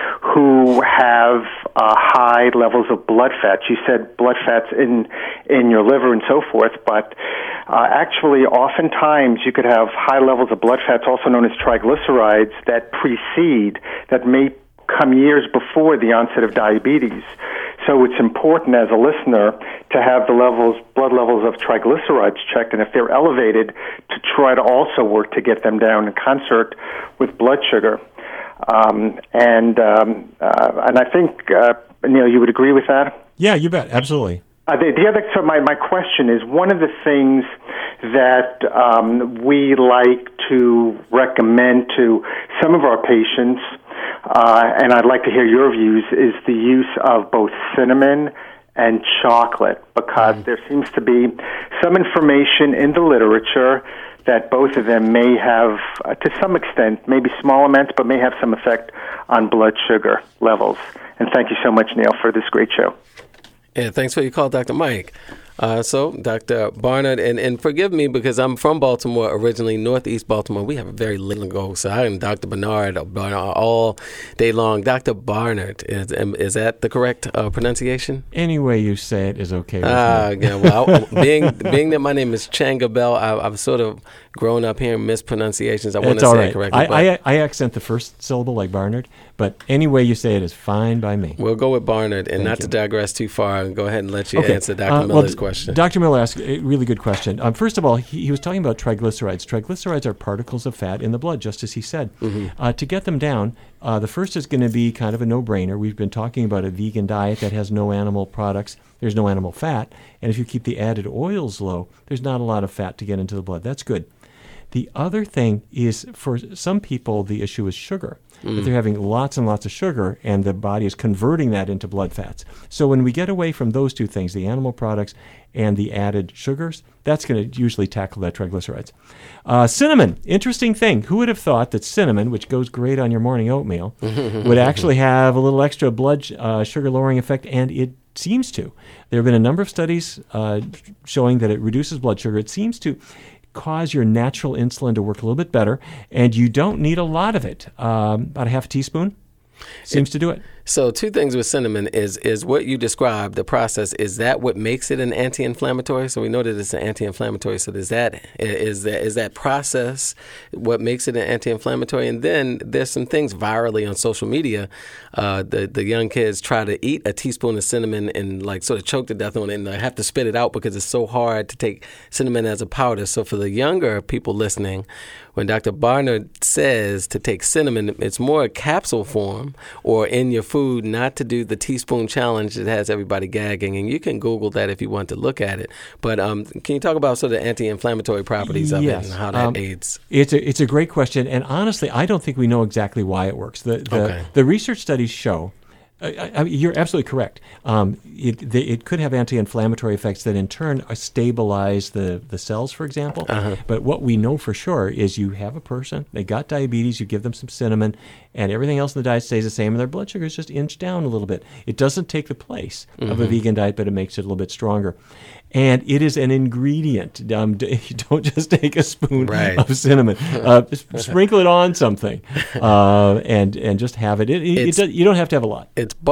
who have uh, high levels of blood fats. You said blood fats in in your liver and so forth, but uh, actually, oftentimes you could have high levels of blood fats, also known as triglycerides, that precede, that may come years before the onset of diabetes. So it's important as a listener to have the levels, blood levels of triglycerides checked, and if they're elevated, to try to also work to get them down in concert with blood sugar. Um, and um, uh, and I think, uh, Neal, you would agree with that? Yeah, you bet. Absolutely. Uh, the, the other, so my, my question is, one of the things that um, we like to recommend to some of our patients, uh, and I'd like to hear your views, is the use of both cinnamon and chocolate, because mm. there seems to be some information in the literature that both of them may have, uh, to some extent, maybe small amounts, but may have some effect on blood sugar levels. And thank you so much, Neal, for this great show. Yeah, thanks for your call, Doctor Mike. Uh, so, Doctor Barnard, and, and forgive me because I'm from Baltimore originally, Northeast Baltimore. We have a very little go, so I am Doctor Bernard, Barnard all day long. Doctor Barnard, is, is that the correct uh, pronunciation? Any way you say it is okay with Ah, me. yeah. Well, I, being being that my name is Changa Bell, I, I've sort of grown up hearing mispronunciations. I want to say right. it correctly. I, I, I accent the first syllable like Barnard, but any way you say it is fine by me. We'll go with Barnard, and Thank not you. to digress too far, and go ahead and let you Okay. answer Doctor Uh, Miller's well, question. Doctor Miller asked a really good question. Um, first of all, he, he was talking about triglycerides. Triglycerides are particles of fat in the blood, just as he said. Mm-hmm. Uh, to get them down, uh, the first is going to be kind of a no-brainer. We've been talking about a vegan diet that has no animal products. There's no animal fat. And if you keep the added oils low, there's not a lot of fat to get into the blood. That's good. The other thing is, for some people, the issue is sugar. Mm. That they're having lots and lots of sugar, and the body is converting that into blood fats. So when we get away from those two things, the animal products and the added sugars, that's going to usually tackle that triglycerides. Uh, cinnamon, interesting thing. Who would have thought that cinnamon, which goes great on your morning oatmeal, would actually have a little extra blood uh, sugar-lowering effect, and it seems to. There have been a number of studies uh, showing that it reduces blood sugar. It seems to cause your natural insulin to work a little bit better, and you don't need a lot of it. Um, about a half a teaspoon seems it, to do it. So two things with cinnamon is is what you described, the process, is that what makes it an anti-inflammatory? So we know that it's an anti-inflammatory. So is that, is that, is that process what makes it an anti-inflammatory? And then there's some things virally on social media. Uh, the, the young kids try to eat a teaspoon of cinnamon and like sort of choke to death on it, and they have to spit it out because it's so hard to take cinnamon as a powder. So for the younger people listening, when Doctor Barnard says to take cinnamon, it's more a capsule form or in your food, not to do the teaspoon challenge that has everybody gagging. And you can Google that if you want to look at it. But um, can you talk about sort of the anti-inflammatory properties of yes. it and how that um, aids? It's a, it's a great question. And honestly, I don't think we know exactly why it works. The, the, okay. the research studies show, I, I, you're absolutely correct. Um, it, the, it could have anti-inflammatory effects that in turn stabilize the, the cells, for example. Uh-huh. But what we know for sure is you have a person, they got diabetes, you give them some cinnamon, and everything else in the diet stays the same, and their blood sugar is just inched down a little bit. It doesn't take the place mm-hmm. of a vegan diet, but it makes it a little bit stronger. And it is an ingredient. Um, you don't just take a spoon right. of cinnamon. Uh, sprinkle it on something uh, and and just have it. It, it, it does, you don't have to have a lot. It's bark.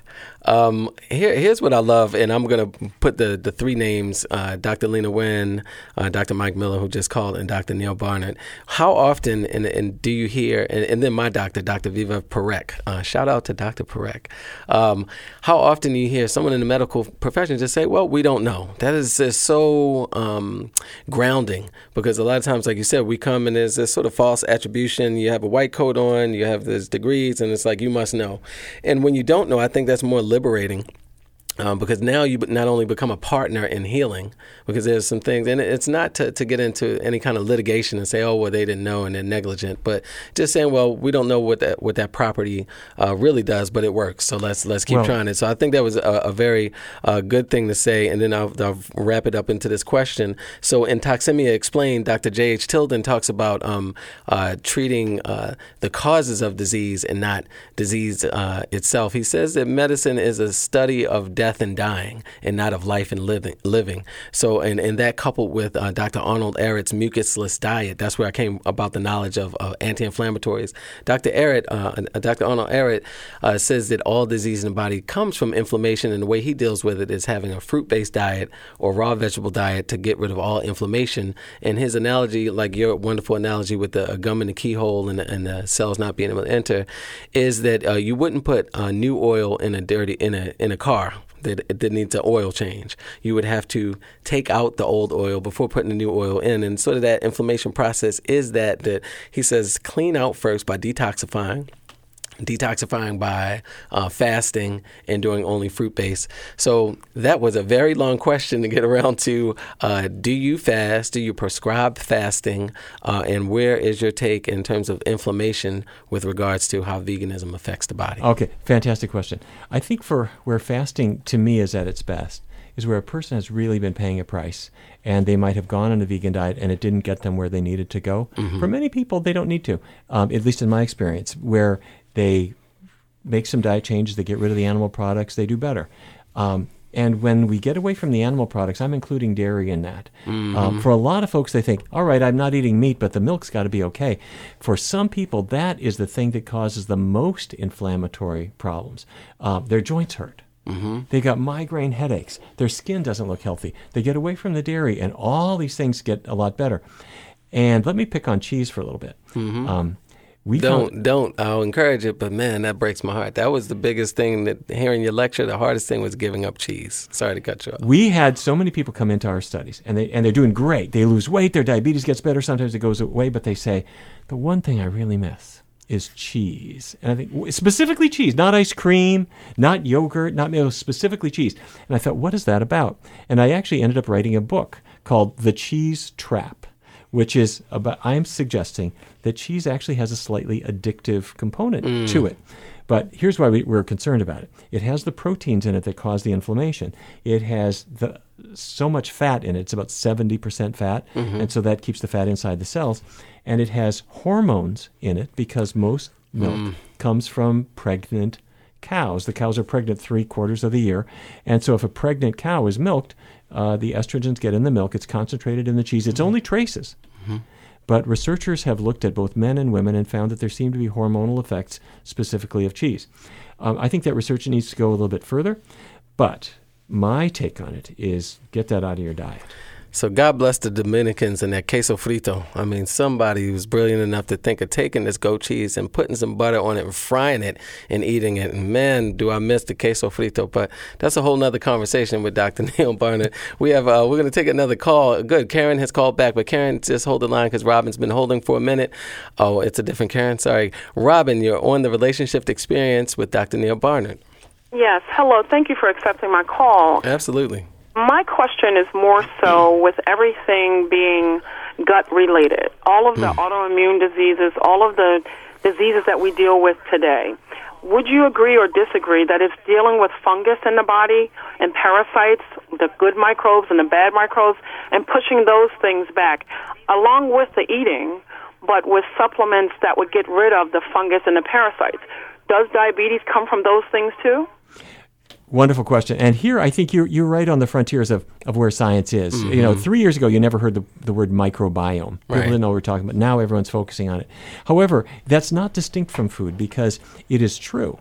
Um, here, here's what I love, and I'm going to put the, the three names, uh, Doctor Lena Wynn, uh, Doctor Mike Miller, who just called, and Doctor Neil Barnard. How often and, and do you hear, and, and then my doctor, Doctor Viva Parekh, uh, shout out to Doctor Parekh. Um, how often do you hear someone in the medical profession just say, well, we don't know? That is just so um, grounding, because a lot of times, like you said, we come and there's this sort of false attribution. You have a white coat on, you have these degrees, and it's like, you must know. And when you don't know, I think that's more liberating, um, because now you not only become a partner in healing, because there's some things, and it's not to, to get into any kind of litigation and say, oh, well, they didn't know and they're negligent, but just saying, well, we don't know what that what that property uh, really does, but it works, so let's let's keep well, trying it. So I think that was a, a very uh, good thing to say, and then I'll, I'll wrap it up into this question. So in Toxemia Explained, Doctor J H Tilden talks about um, uh, treating uh, the causes of disease and not disease uh, itself. He says that medicine is a study of death and dying, and not of life and living. living. So, and, and that coupled with uh, Doctor Arnold Ehret's mucusless diet, that's where I came about the knowledge of uh, anti-inflammatories. Doctor Ehret, uh, Doctor Arnold Ehret uh, says that all disease in the body comes from inflammation, and the way he deals with it is having a fruit-based diet or raw vegetable diet to get rid of all inflammation. And his analogy, like your wonderful analogy with the uh, gum in the keyhole and the, and the cells not being able to enter, is that uh, you wouldn't put uh, new oil in a dirty in a in a car that it needs an oil change. You would have to take out the old oil before putting the new oil in. And sort of that inflammation process is that, that he says, clean out first by detoxifying. detoxifying by uh, fasting and doing only fruit-based. So that was a very long question to get around to. Uh, do you fast? Do you prescribe fasting? Uh, and where is your take in terms of inflammation with regards to how veganism affects the body? Okay, fantastic question. I think for where fasting, to me, is at its best is where a person has really been paying a price, and they might have gone on a vegan diet and it didn't get them where they needed to go. Mm-hmm. For many people, they don't need to, um, at least in my experience, where they make some diet changes, they get rid of the animal products, they do better. Um, and when we get away from the animal products, I'm including dairy in that. Mm-hmm. Um, for a lot of folks, they think, all right, I'm not eating meat, but the milk's got to be okay. For some people, that is the thing that causes the most inflammatory problems. Uh, their joints hurt. Mm-hmm. They got migraine headaches. Their skin doesn't look healthy. They get away from the dairy, and all these things get a lot better. And let me pick on cheese for a little bit. Mm-hmm. Um, We don't, found, don't. I'll encourage it, but man, that breaks my heart. That was the biggest thing that hearing your lecture, the hardest thing was giving up cheese. Sorry to cut you off. We had so many people come into our studies, and, they, and they're doing great. They lose weight, their diabetes gets better, sometimes it goes away, but they say, the one thing I really miss is cheese. And I think, specifically cheese, not ice cream, not yogurt, not milk, specifically cheese. And I thought, what is that about? And I actually ended up writing a book called The Cheese Trap, which is about, I'm suggesting that cheese actually has a slightly addictive component mm. to it. But here's why we, we're concerned about it. It has the proteins in it that cause the inflammation. It has the so much fat in it. It's about seventy percent fat, mm-hmm. and so that keeps the fat inside the cells. And it has hormones in it because most milk mm. comes from pregnant cows. The cows are pregnant three quarters of the year. And so if a pregnant cow is milked, uh, the estrogens get in the milk. It's concentrated in the cheese. It's mm-hmm. only traces. Mm-hmm. But researchers have looked at both men and women and found that there seem to be hormonal effects specifically of cheese. Um, I think that research needs to go a little bit further. But my take on it is get that out of your diet. So God bless the Dominicans and that queso frito. I mean, somebody was brilliant enough to think of taking this goat cheese and putting some butter on it and frying it and eating it. And man, do I miss the queso frito. But that's a whole nother conversation with Doctor Neil Barnard. We have, uh, we're going to take another call. Good. Karen has called back, but Karen, just hold the line because Robin's been holding for a minute. Oh, it's a different Karen. Sorry. Robin, you're on the Relationship Experience with Doctor Neil Barnard. Yes. Hello. Thank you for accepting my call. Absolutely. My question is more so with everything being gut-related, all of the mm. autoimmune diseases, all of the diseases that we deal with today. Would you agree or disagree that it's dealing with fungus in the body and parasites, the good microbes and the bad microbes, and pushing those things back, along with the eating, but with supplements that would get rid of the fungus and the parasites? Does diabetes come from those things too? Wonderful question. And here I think you're you're right on the frontiers of, of where science is. Mm-hmm. You know, three years ago you never heard the, the word microbiome. People right. didn't know what we're talking about. Now everyone's focusing on it. However, that's not distinct from food because it is true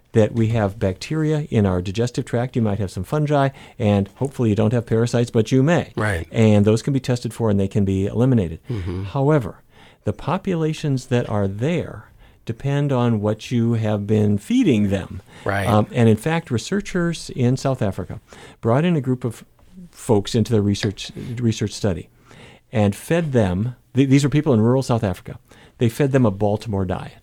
that we have bacteria in our digestive tract. You might have some fungi, and hopefully you don't have parasites, but you may. Right. And those can be tested for, and they can be eliminated. Mm-hmm. However, the populations that are there depend on what you have been feeding them. Right. Um, and in fact, researchers in South Africa brought in a group of folks into their research research study and fed them, th- these are people in rural South Africa, they fed them a Baltimore diet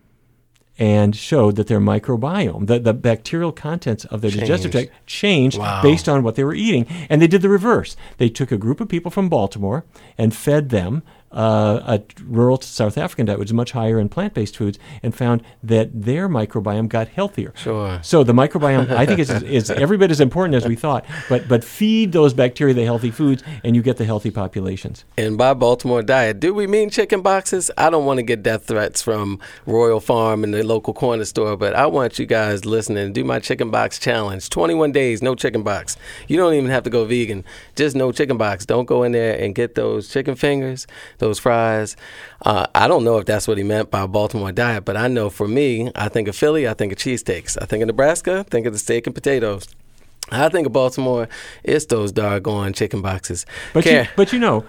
and showed that their microbiome, the, the bacterial contents of their Changed. digestive tract changed Wow. based on what they were eating. And they did the reverse. They took a group of people from Baltimore and fed them uh, a rural South African diet, which is much higher in plant-based foods, and found that their microbiome got healthier. Sure. So the microbiome, I think, is, is every bit as important as we thought. But but feed those bacteria the healthy foods, and you get the healthy populations. And by Baltimore diet, do we mean chicken boxes? I don't want to get death threats from Royal Farm and the local corner store, but I want you guys listening to do my chicken box challenge. twenty-one days, no chicken box. You don't even have to go vegan. Just no chicken box. Don't go in there and get those chicken fingers, those fries. Uh, I don't know if that's what he meant by Baltimore diet, but I know for me, I think of Philly, I think of cheesesteaks. I think of Nebraska, think of the steak and potatoes. I think of Baltimore, it's those doggone chicken boxes. But you, but you know,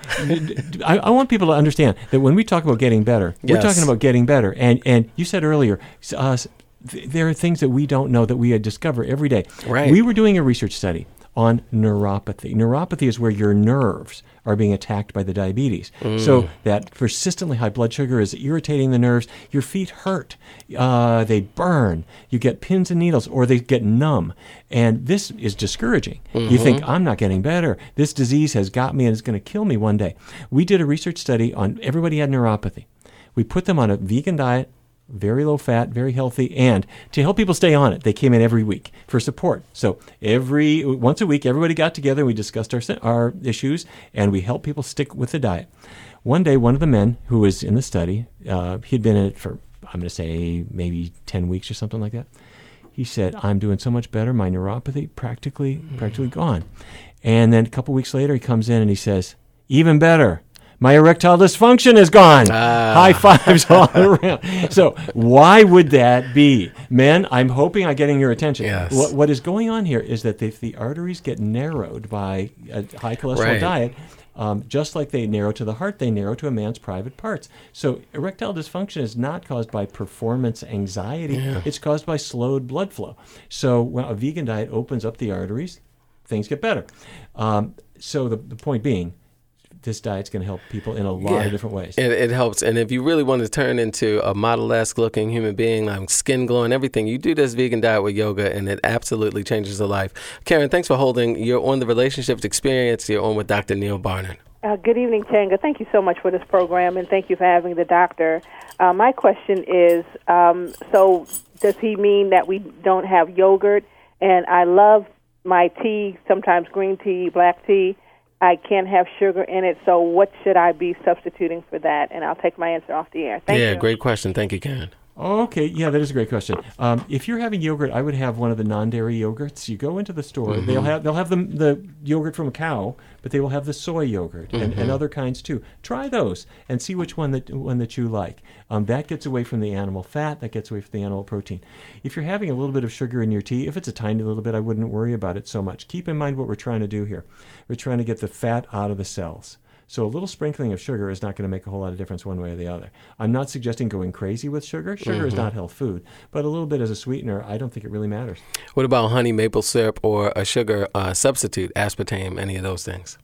I, I want people to understand that when we talk about getting better, we're Yes. talking about getting better. And and you said earlier, uh, th- there are things that we don't know that we discover every day. Right. We were doing a research study on neuropathy. Neuropathy is where your nerves are being attacked by the diabetes. Mm. So that persistently high blood sugar is irritating the nerves. Your feet hurt. Uh, they burn. You get pins and needles, or they get numb. And this is discouraging. Mm-hmm. You think, I'm not getting better. This disease has got me and it's going to kill me one day. We did a research study on everybody had neuropathy. We put them on a vegan diet, very low fat, very healthy, and to help people stay on it, they came in every week for support. So every once a week, everybody got together and we discussed our our issues, and we helped people stick with the diet. One day, one of the men who was in the study, uh, he'd been in it for, I'm going to say, maybe ten weeks or something like that. He said, I'm doing so much better. My neuropathy practically, practically gone. And then a couple weeks later, he comes in and he says, even better. My erectile dysfunction is gone. Ah. High fives all around. So why would that be? Men, I'm hoping I'm getting your attention. Yes. What, what is going on here is that if the arteries get narrowed by a high cholesterol Right. diet, um, just like they narrow to the heart, they narrow to a man's private parts. So erectile dysfunction is not caused by performance anxiety. Yeah. It's caused by slowed blood flow. So when a vegan diet opens up the arteries, things get better. Um, so the, the point being, this diet's going to help people in a lot Yeah. of different ways. It, it helps. And if you really want to turn into a model-esque looking human being, like skin glow and everything, you do this vegan diet with yoga, and it absolutely changes the life. Karen, thanks for holding. You're on the Relationship Experience. You're on with Doctor Neil Barnard. Uh, good evening, Changa. Thank you so much for this program, and thank you for having the doctor. Uh, my question is, um, so does he mean that we don't have yogurt? And I love my tea, sometimes green tea, black tea. I can't have sugar in it, so what should I be substituting for that? And I'll take my answer off the air. Thank yeah, you. great question. Thank you, Karen. Okay, yeah, that is a great question. Um, if you're having yogurt, I would have one of the non-dairy yogurts. You go into the store; Mm-hmm. they'll have they'll have the the yogurt from a cow, but they will have the soy yogurt and, Mm-hmm. and other kinds too. Try those and see which one that one that you like. Um, that gets away from the animal fat. That gets away from the animal protein. If you're having a little bit of sugar in your tea, if it's a tiny little bit, I wouldn't worry about it so much. Keep in mind what we're trying to do here. We're trying to get the fat out of the cells. So a little sprinkling of sugar is not going to make a whole lot of difference one way or the other. I'm not suggesting going crazy with sugar. Sugar Mm-hmm. is not health food, but a little bit as a sweetener, I don't think it really matters. What about honey, maple syrup, or a sugar uh, substitute, aspartame, any of those things?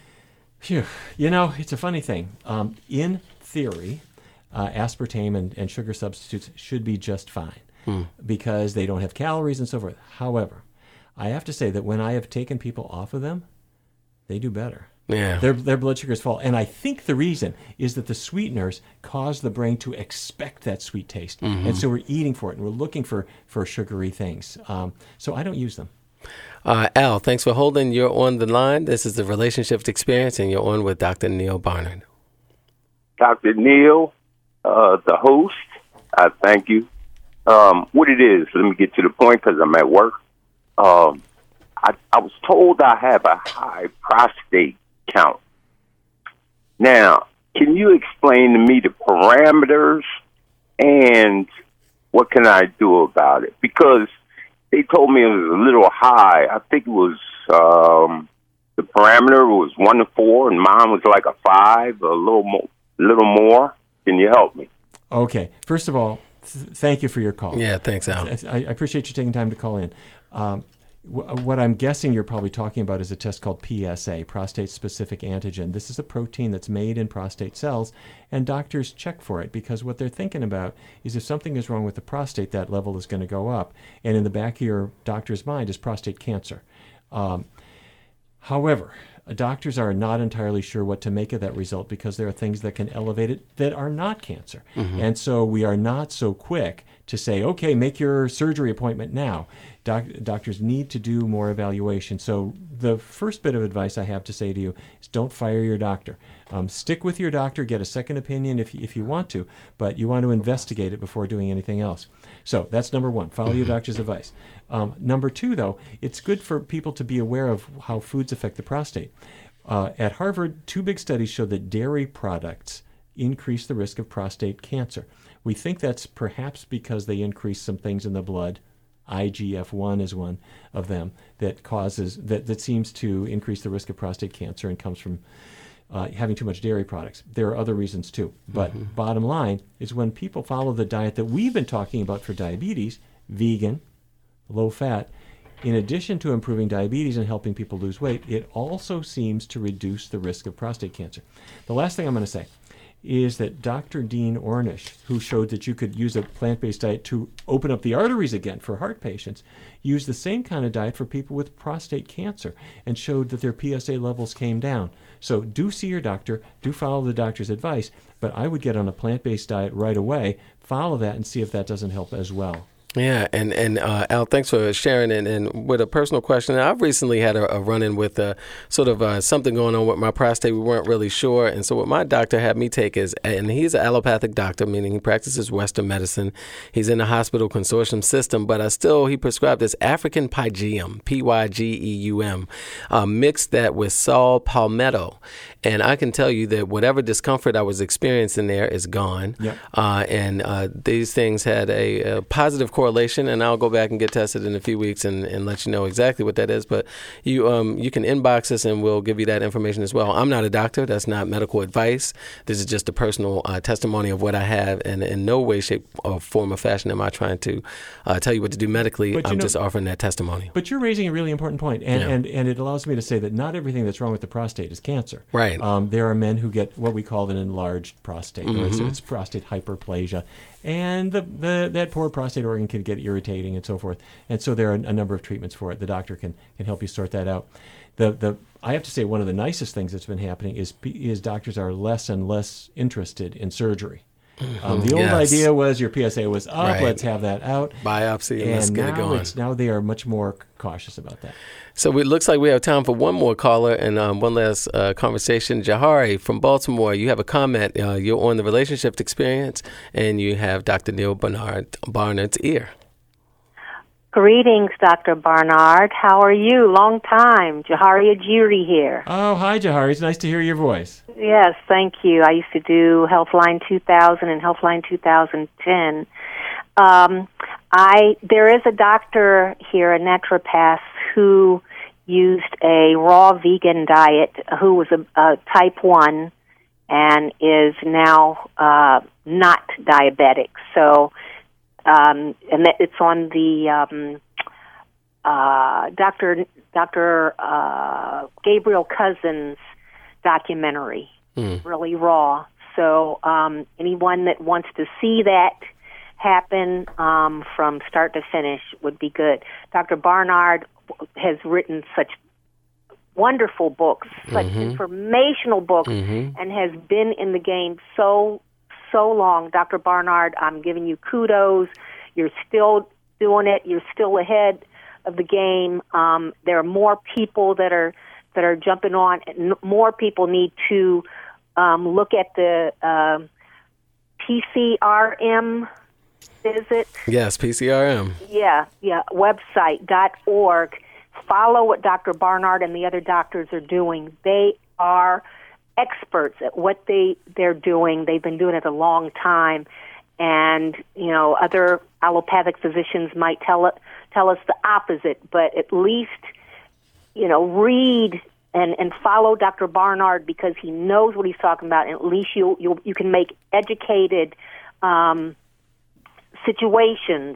Phew. You know, it's a funny thing. Um, in theory, uh, aspartame and, and sugar substitutes should be just fine Hmm. because they don't have calories and so forth. However, I have to say that when I have taken people off of them, they do better. Yeah. Their their blood sugars fall. And I think the reason is that the sweeteners cause the brain to expect that sweet taste. Mm-hmm. And so we're eating for it, and we're looking for, for sugary things. Um, so I don't use them. Uh, Al, thanks for holding. You're on the line. This is the Relationship Experience, and you're on with Doctor Neil Barnard. Doctor Neil, uh, the host, I thank you. Um, what it is, let me get to the point because I'm at work. Um, I, I was told I have a high prostate count. Now, can you explain to me the parameters and what can I do about it? Because they told me it was a little high. I think it was um, the parameter was one to four, and mine was like a five, a little more. Little more. Can you help me? Okay. First of all, th- thank you for your call. Yeah, thanks, Al. I, I appreciate you taking time to call in. Um, w- what I'm guessing you're probably talking about is a test called P S A, prostate-specific antigen. This is a protein that's made in prostate cells, and doctors check for it because what they're thinking about is if something is wrong with the prostate, that level is going to go up. And in the back of your doctor's mind is prostate cancer. Um, however, doctors are not entirely sure what to make of that result because there are things that can elevate it that are not cancer. Mm-hmm. And so we are not so quick to say, okay, make your surgery appointment now. Doc- doctors need to do more evaluation. So the first bit of advice I have to say to you is don't fire your doctor. Um, stick with your doctor, get a second opinion if, if you want to, but you want to investigate it before doing anything else. So that's number one, follow your doctor's advice. Um, number two, though, it's good for people to be aware of how foods affect the prostate. Uh, at Harvard, two big studies show that dairy products increase the risk of prostate cancer. We think that's perhaps because they increase some things in the blood. I G F one is one of them that causes that, that seems to increase the risk of prostate cancer and comes from uh, having too much dairy products. There are other reasons too. But mm-hmm. bottom line is when people follow the diet that we've been talking about for diabetes, vegan, low fat, in addition to improving diabetes and helping people lose weight, it also seems to reduce the risk of prostate cancer. The last thing I'm going to say is that Doctor Dean Ornish, who showed that you could use a plant-based diet to open up the arteries again for heart patients, used the same kind of diet for people with prostate cancer and showed that their P S A levels came down. So do see your doctor, do follow the doctor's advice, but I would get on a plant-based diet right away, follow that, and see if that doesn't help as well. Yeah, and, and uh, Al, thanks for sharing. And, and with a personal question, I've recently had a, a run-in with uh, sort of uh, something going on with my prostate. We weren't really sure. And so what my doctor had me take is, and he's an allopathic doctor, meaning he practices Western medicine. He's in the hospital consortium system, but I still, he prescribed this African Pygeum, P Y G E U M, uh, mixed that with saw palmetto. And I can tell you that whatever discomfort I was experiencing there is gone. Yep. Uh, and uh, these things had a, a positive correlation, and I'll go back and get tested in a few weeks and, and let you know exactly what that is. But you um, you can inbox us, and we'll give you that information as well. I'm not a doctor. That's not medical advice. This is just a personal uh, testimony of what I have, and in no way, shape, or form or fashion am I trying to uh, tell you what to do medically. But I'm know, just offering that testimony. But you're raising a really important point, and, yeah. and, and it allows me to say that not everything that's wrong with the prostate is cancer. Right. Um, there are men who get what we call an enlarged prostate, mm-hmm. or it's, it's prostate hyperplasia, and the, the that poor prostate organ can get irritating and so forth. And so there are a number of treatments for it. The doctor can, can help you sort that out. The the I have to say one of the nicest things that's been happening is is doctors are less and less interested in surgery. Mm-hmm. Um, the old yes. idea was your P S A was up, right. let's have that out. Biopsy, and let's get it now going. It's, now they are much more cautious about that. So it looks like we have time for one more caller and um, one last uh, conversation. Jahari from Baltimore, you have a comment. Uh, you're on the relationship experience, and you have Doctor Neal Barnard, Barnard's ear. Greetings, Doctor Barnard. How are you? Long time. Jahari Ajiri here. Oh, hi, Jahari. It's nice to hear your voice. Yes, thank you. I used to do Healthline two thousand and Healthline two thousand ten. Um, I there is a doctor here, a naturopath, who used a raw vegan diet, who was a, a type one and is now uh, not diabetic. So, um, and that it's on the um, uh, Doctor Doctor uh, Gabriel Cousins documentary, mm. really raw. So, um, anyone that wants to see that happen um, from start to finish would be good. Doctor Barnard has written such wonderful books, such mm-hmm. informational books, mm-hmm. and has been in the game so, so long. Doctor Barnard, I'm giving you kudos. You're still doing it. You're still ahead of the game. Um, there are more people that are that are jumping on. More people need to um, look at the uh, P C R M. Is it? Yes, P C R M. Yeah, yeah, website dot org. Follow what Doctor Barnard and the other doctors are doing. They are experts at what they, they're doing. They've been doing it a long time, and you know other allopathic physicians might tell it, tell us the opposite. But at least you know read and and follow Doctor Barnard, because he knows what he's talking about, and at least you you you can make educated um, situations.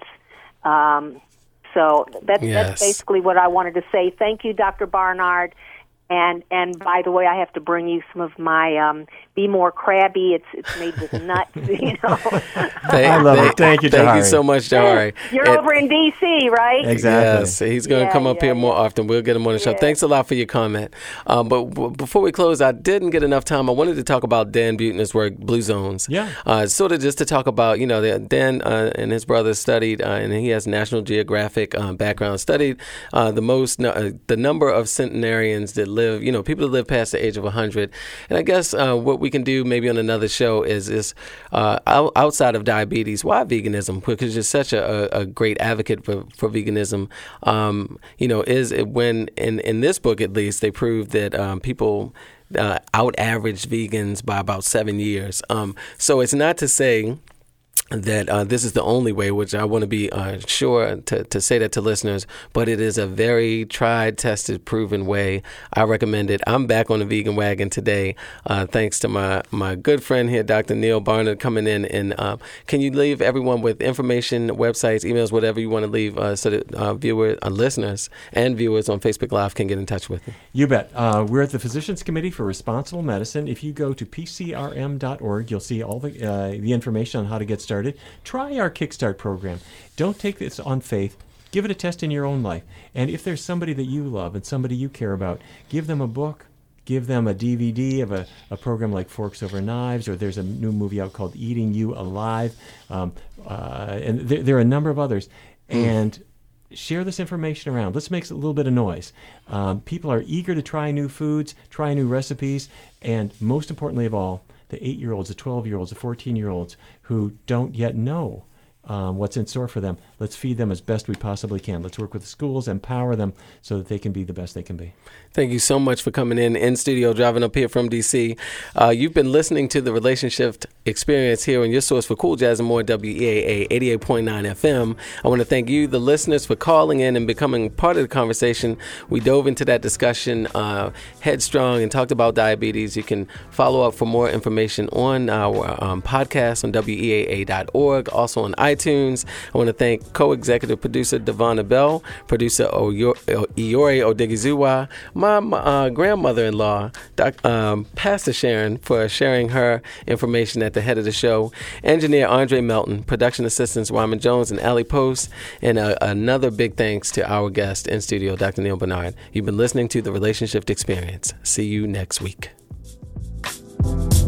Um, so that's, yes. that's basically what I wanted to say. Thank you, Doctor Barnard. And and by the way, I have to bring you some of my um, Be More Crabby. It's it's made with nuts, you know. Thank, I love thank, it. Thank you, Thank Jahari. you so much, Jahari. You're And- over in D C, right? Exactly. Yes, he's going to Yeah, come up yeah, here more often. We'll get him on the show. Yeah. Thanks a lot for your comment. Um, but w- before we close, I didn't get enough time. I wanted to talk about Dan Buettner's work, Blue Zones. Yeah. Uh, sort of just to talk about, you know, the, Dan uh, and his brother studied, uh, and he has National Geographic uh, background, studied uh, the most, uh, the number of centenarians that live, you know, people that live past the age of one hundred. And I guess uh, what we can do maybe on another show is, is uh, out, outside of diabetes, why veganism? Because you're such a, a great advocate for, for veganism. Um, you know, is it when, in, in this book at least, they prove that um, people uh, out-average vegans by about seven years. Um, so it's not to say that uh, this is the only way, which I want to be uh, sure to, to say that to listeners, but it is a very tried, tested, proven way. I recommend it. I'm back on the vegan wagon today, uh, thanks to my, my good friend here, Doctor Neil Barnard, coming in. And uh, can you leave everyone with information, websites, emails, whatever you want to leave, uh, so that uh, viewers, uh, listeners, and viewers on Facebook Live can get in touch with you? You bet. Uh, we're at the Physicians Committee for Responsible Medicine. If you go to P C R M dot org, you'll see all the uh, the information on how to get started. Try our Kickstart program. Don't take this on faith. Give it a test in your own life. And if there's somebody that you love and somebody you care about, give them a book, give them a D V D of a, a program like Forks Over Knives, or there's a new movie out called Eating You Alive. Um, uh, and there, there are a number of others. Mm. And share this information around. Let's make a little bit of noise. Um, people are eager to try new foods, try new recipes, and most importantly of all, the eight-year-olds, the twelve-year-olds, the fourteen-year-olds who don't yet know um, what's in store for them. Let's feed them as best we possibly can. Let's work with the schools, empower them so that they can be the best they can be. Thank you so much for coming in, in studio, driving up here from D C. Uh, you've been listening to the Relationship Experience here on your source for Cool Jazz and More, W E A A eighty-eight point nine F M. I want to thank you, the listeners, for calling in and becoming part of the conversation. We dove into that discussion uh, headstrong and talked about diabetes. You can follow up for more information on our um, podcast on W E A A dot org, also on iTunes. I want to thank co-executive producer Devonna Bell, producer Iore Odigizua, my uh, grandmother-in-law, Doc, um, Pastor Sharon, for sharing her information at the head of the show, engineer Andre Melton, production assistants Wyman Jones and Allie Post, and uh, another big thanks to our guest in studio, Doctor Neil Barnard. You've been listening to The Relationship Experience. See you next week.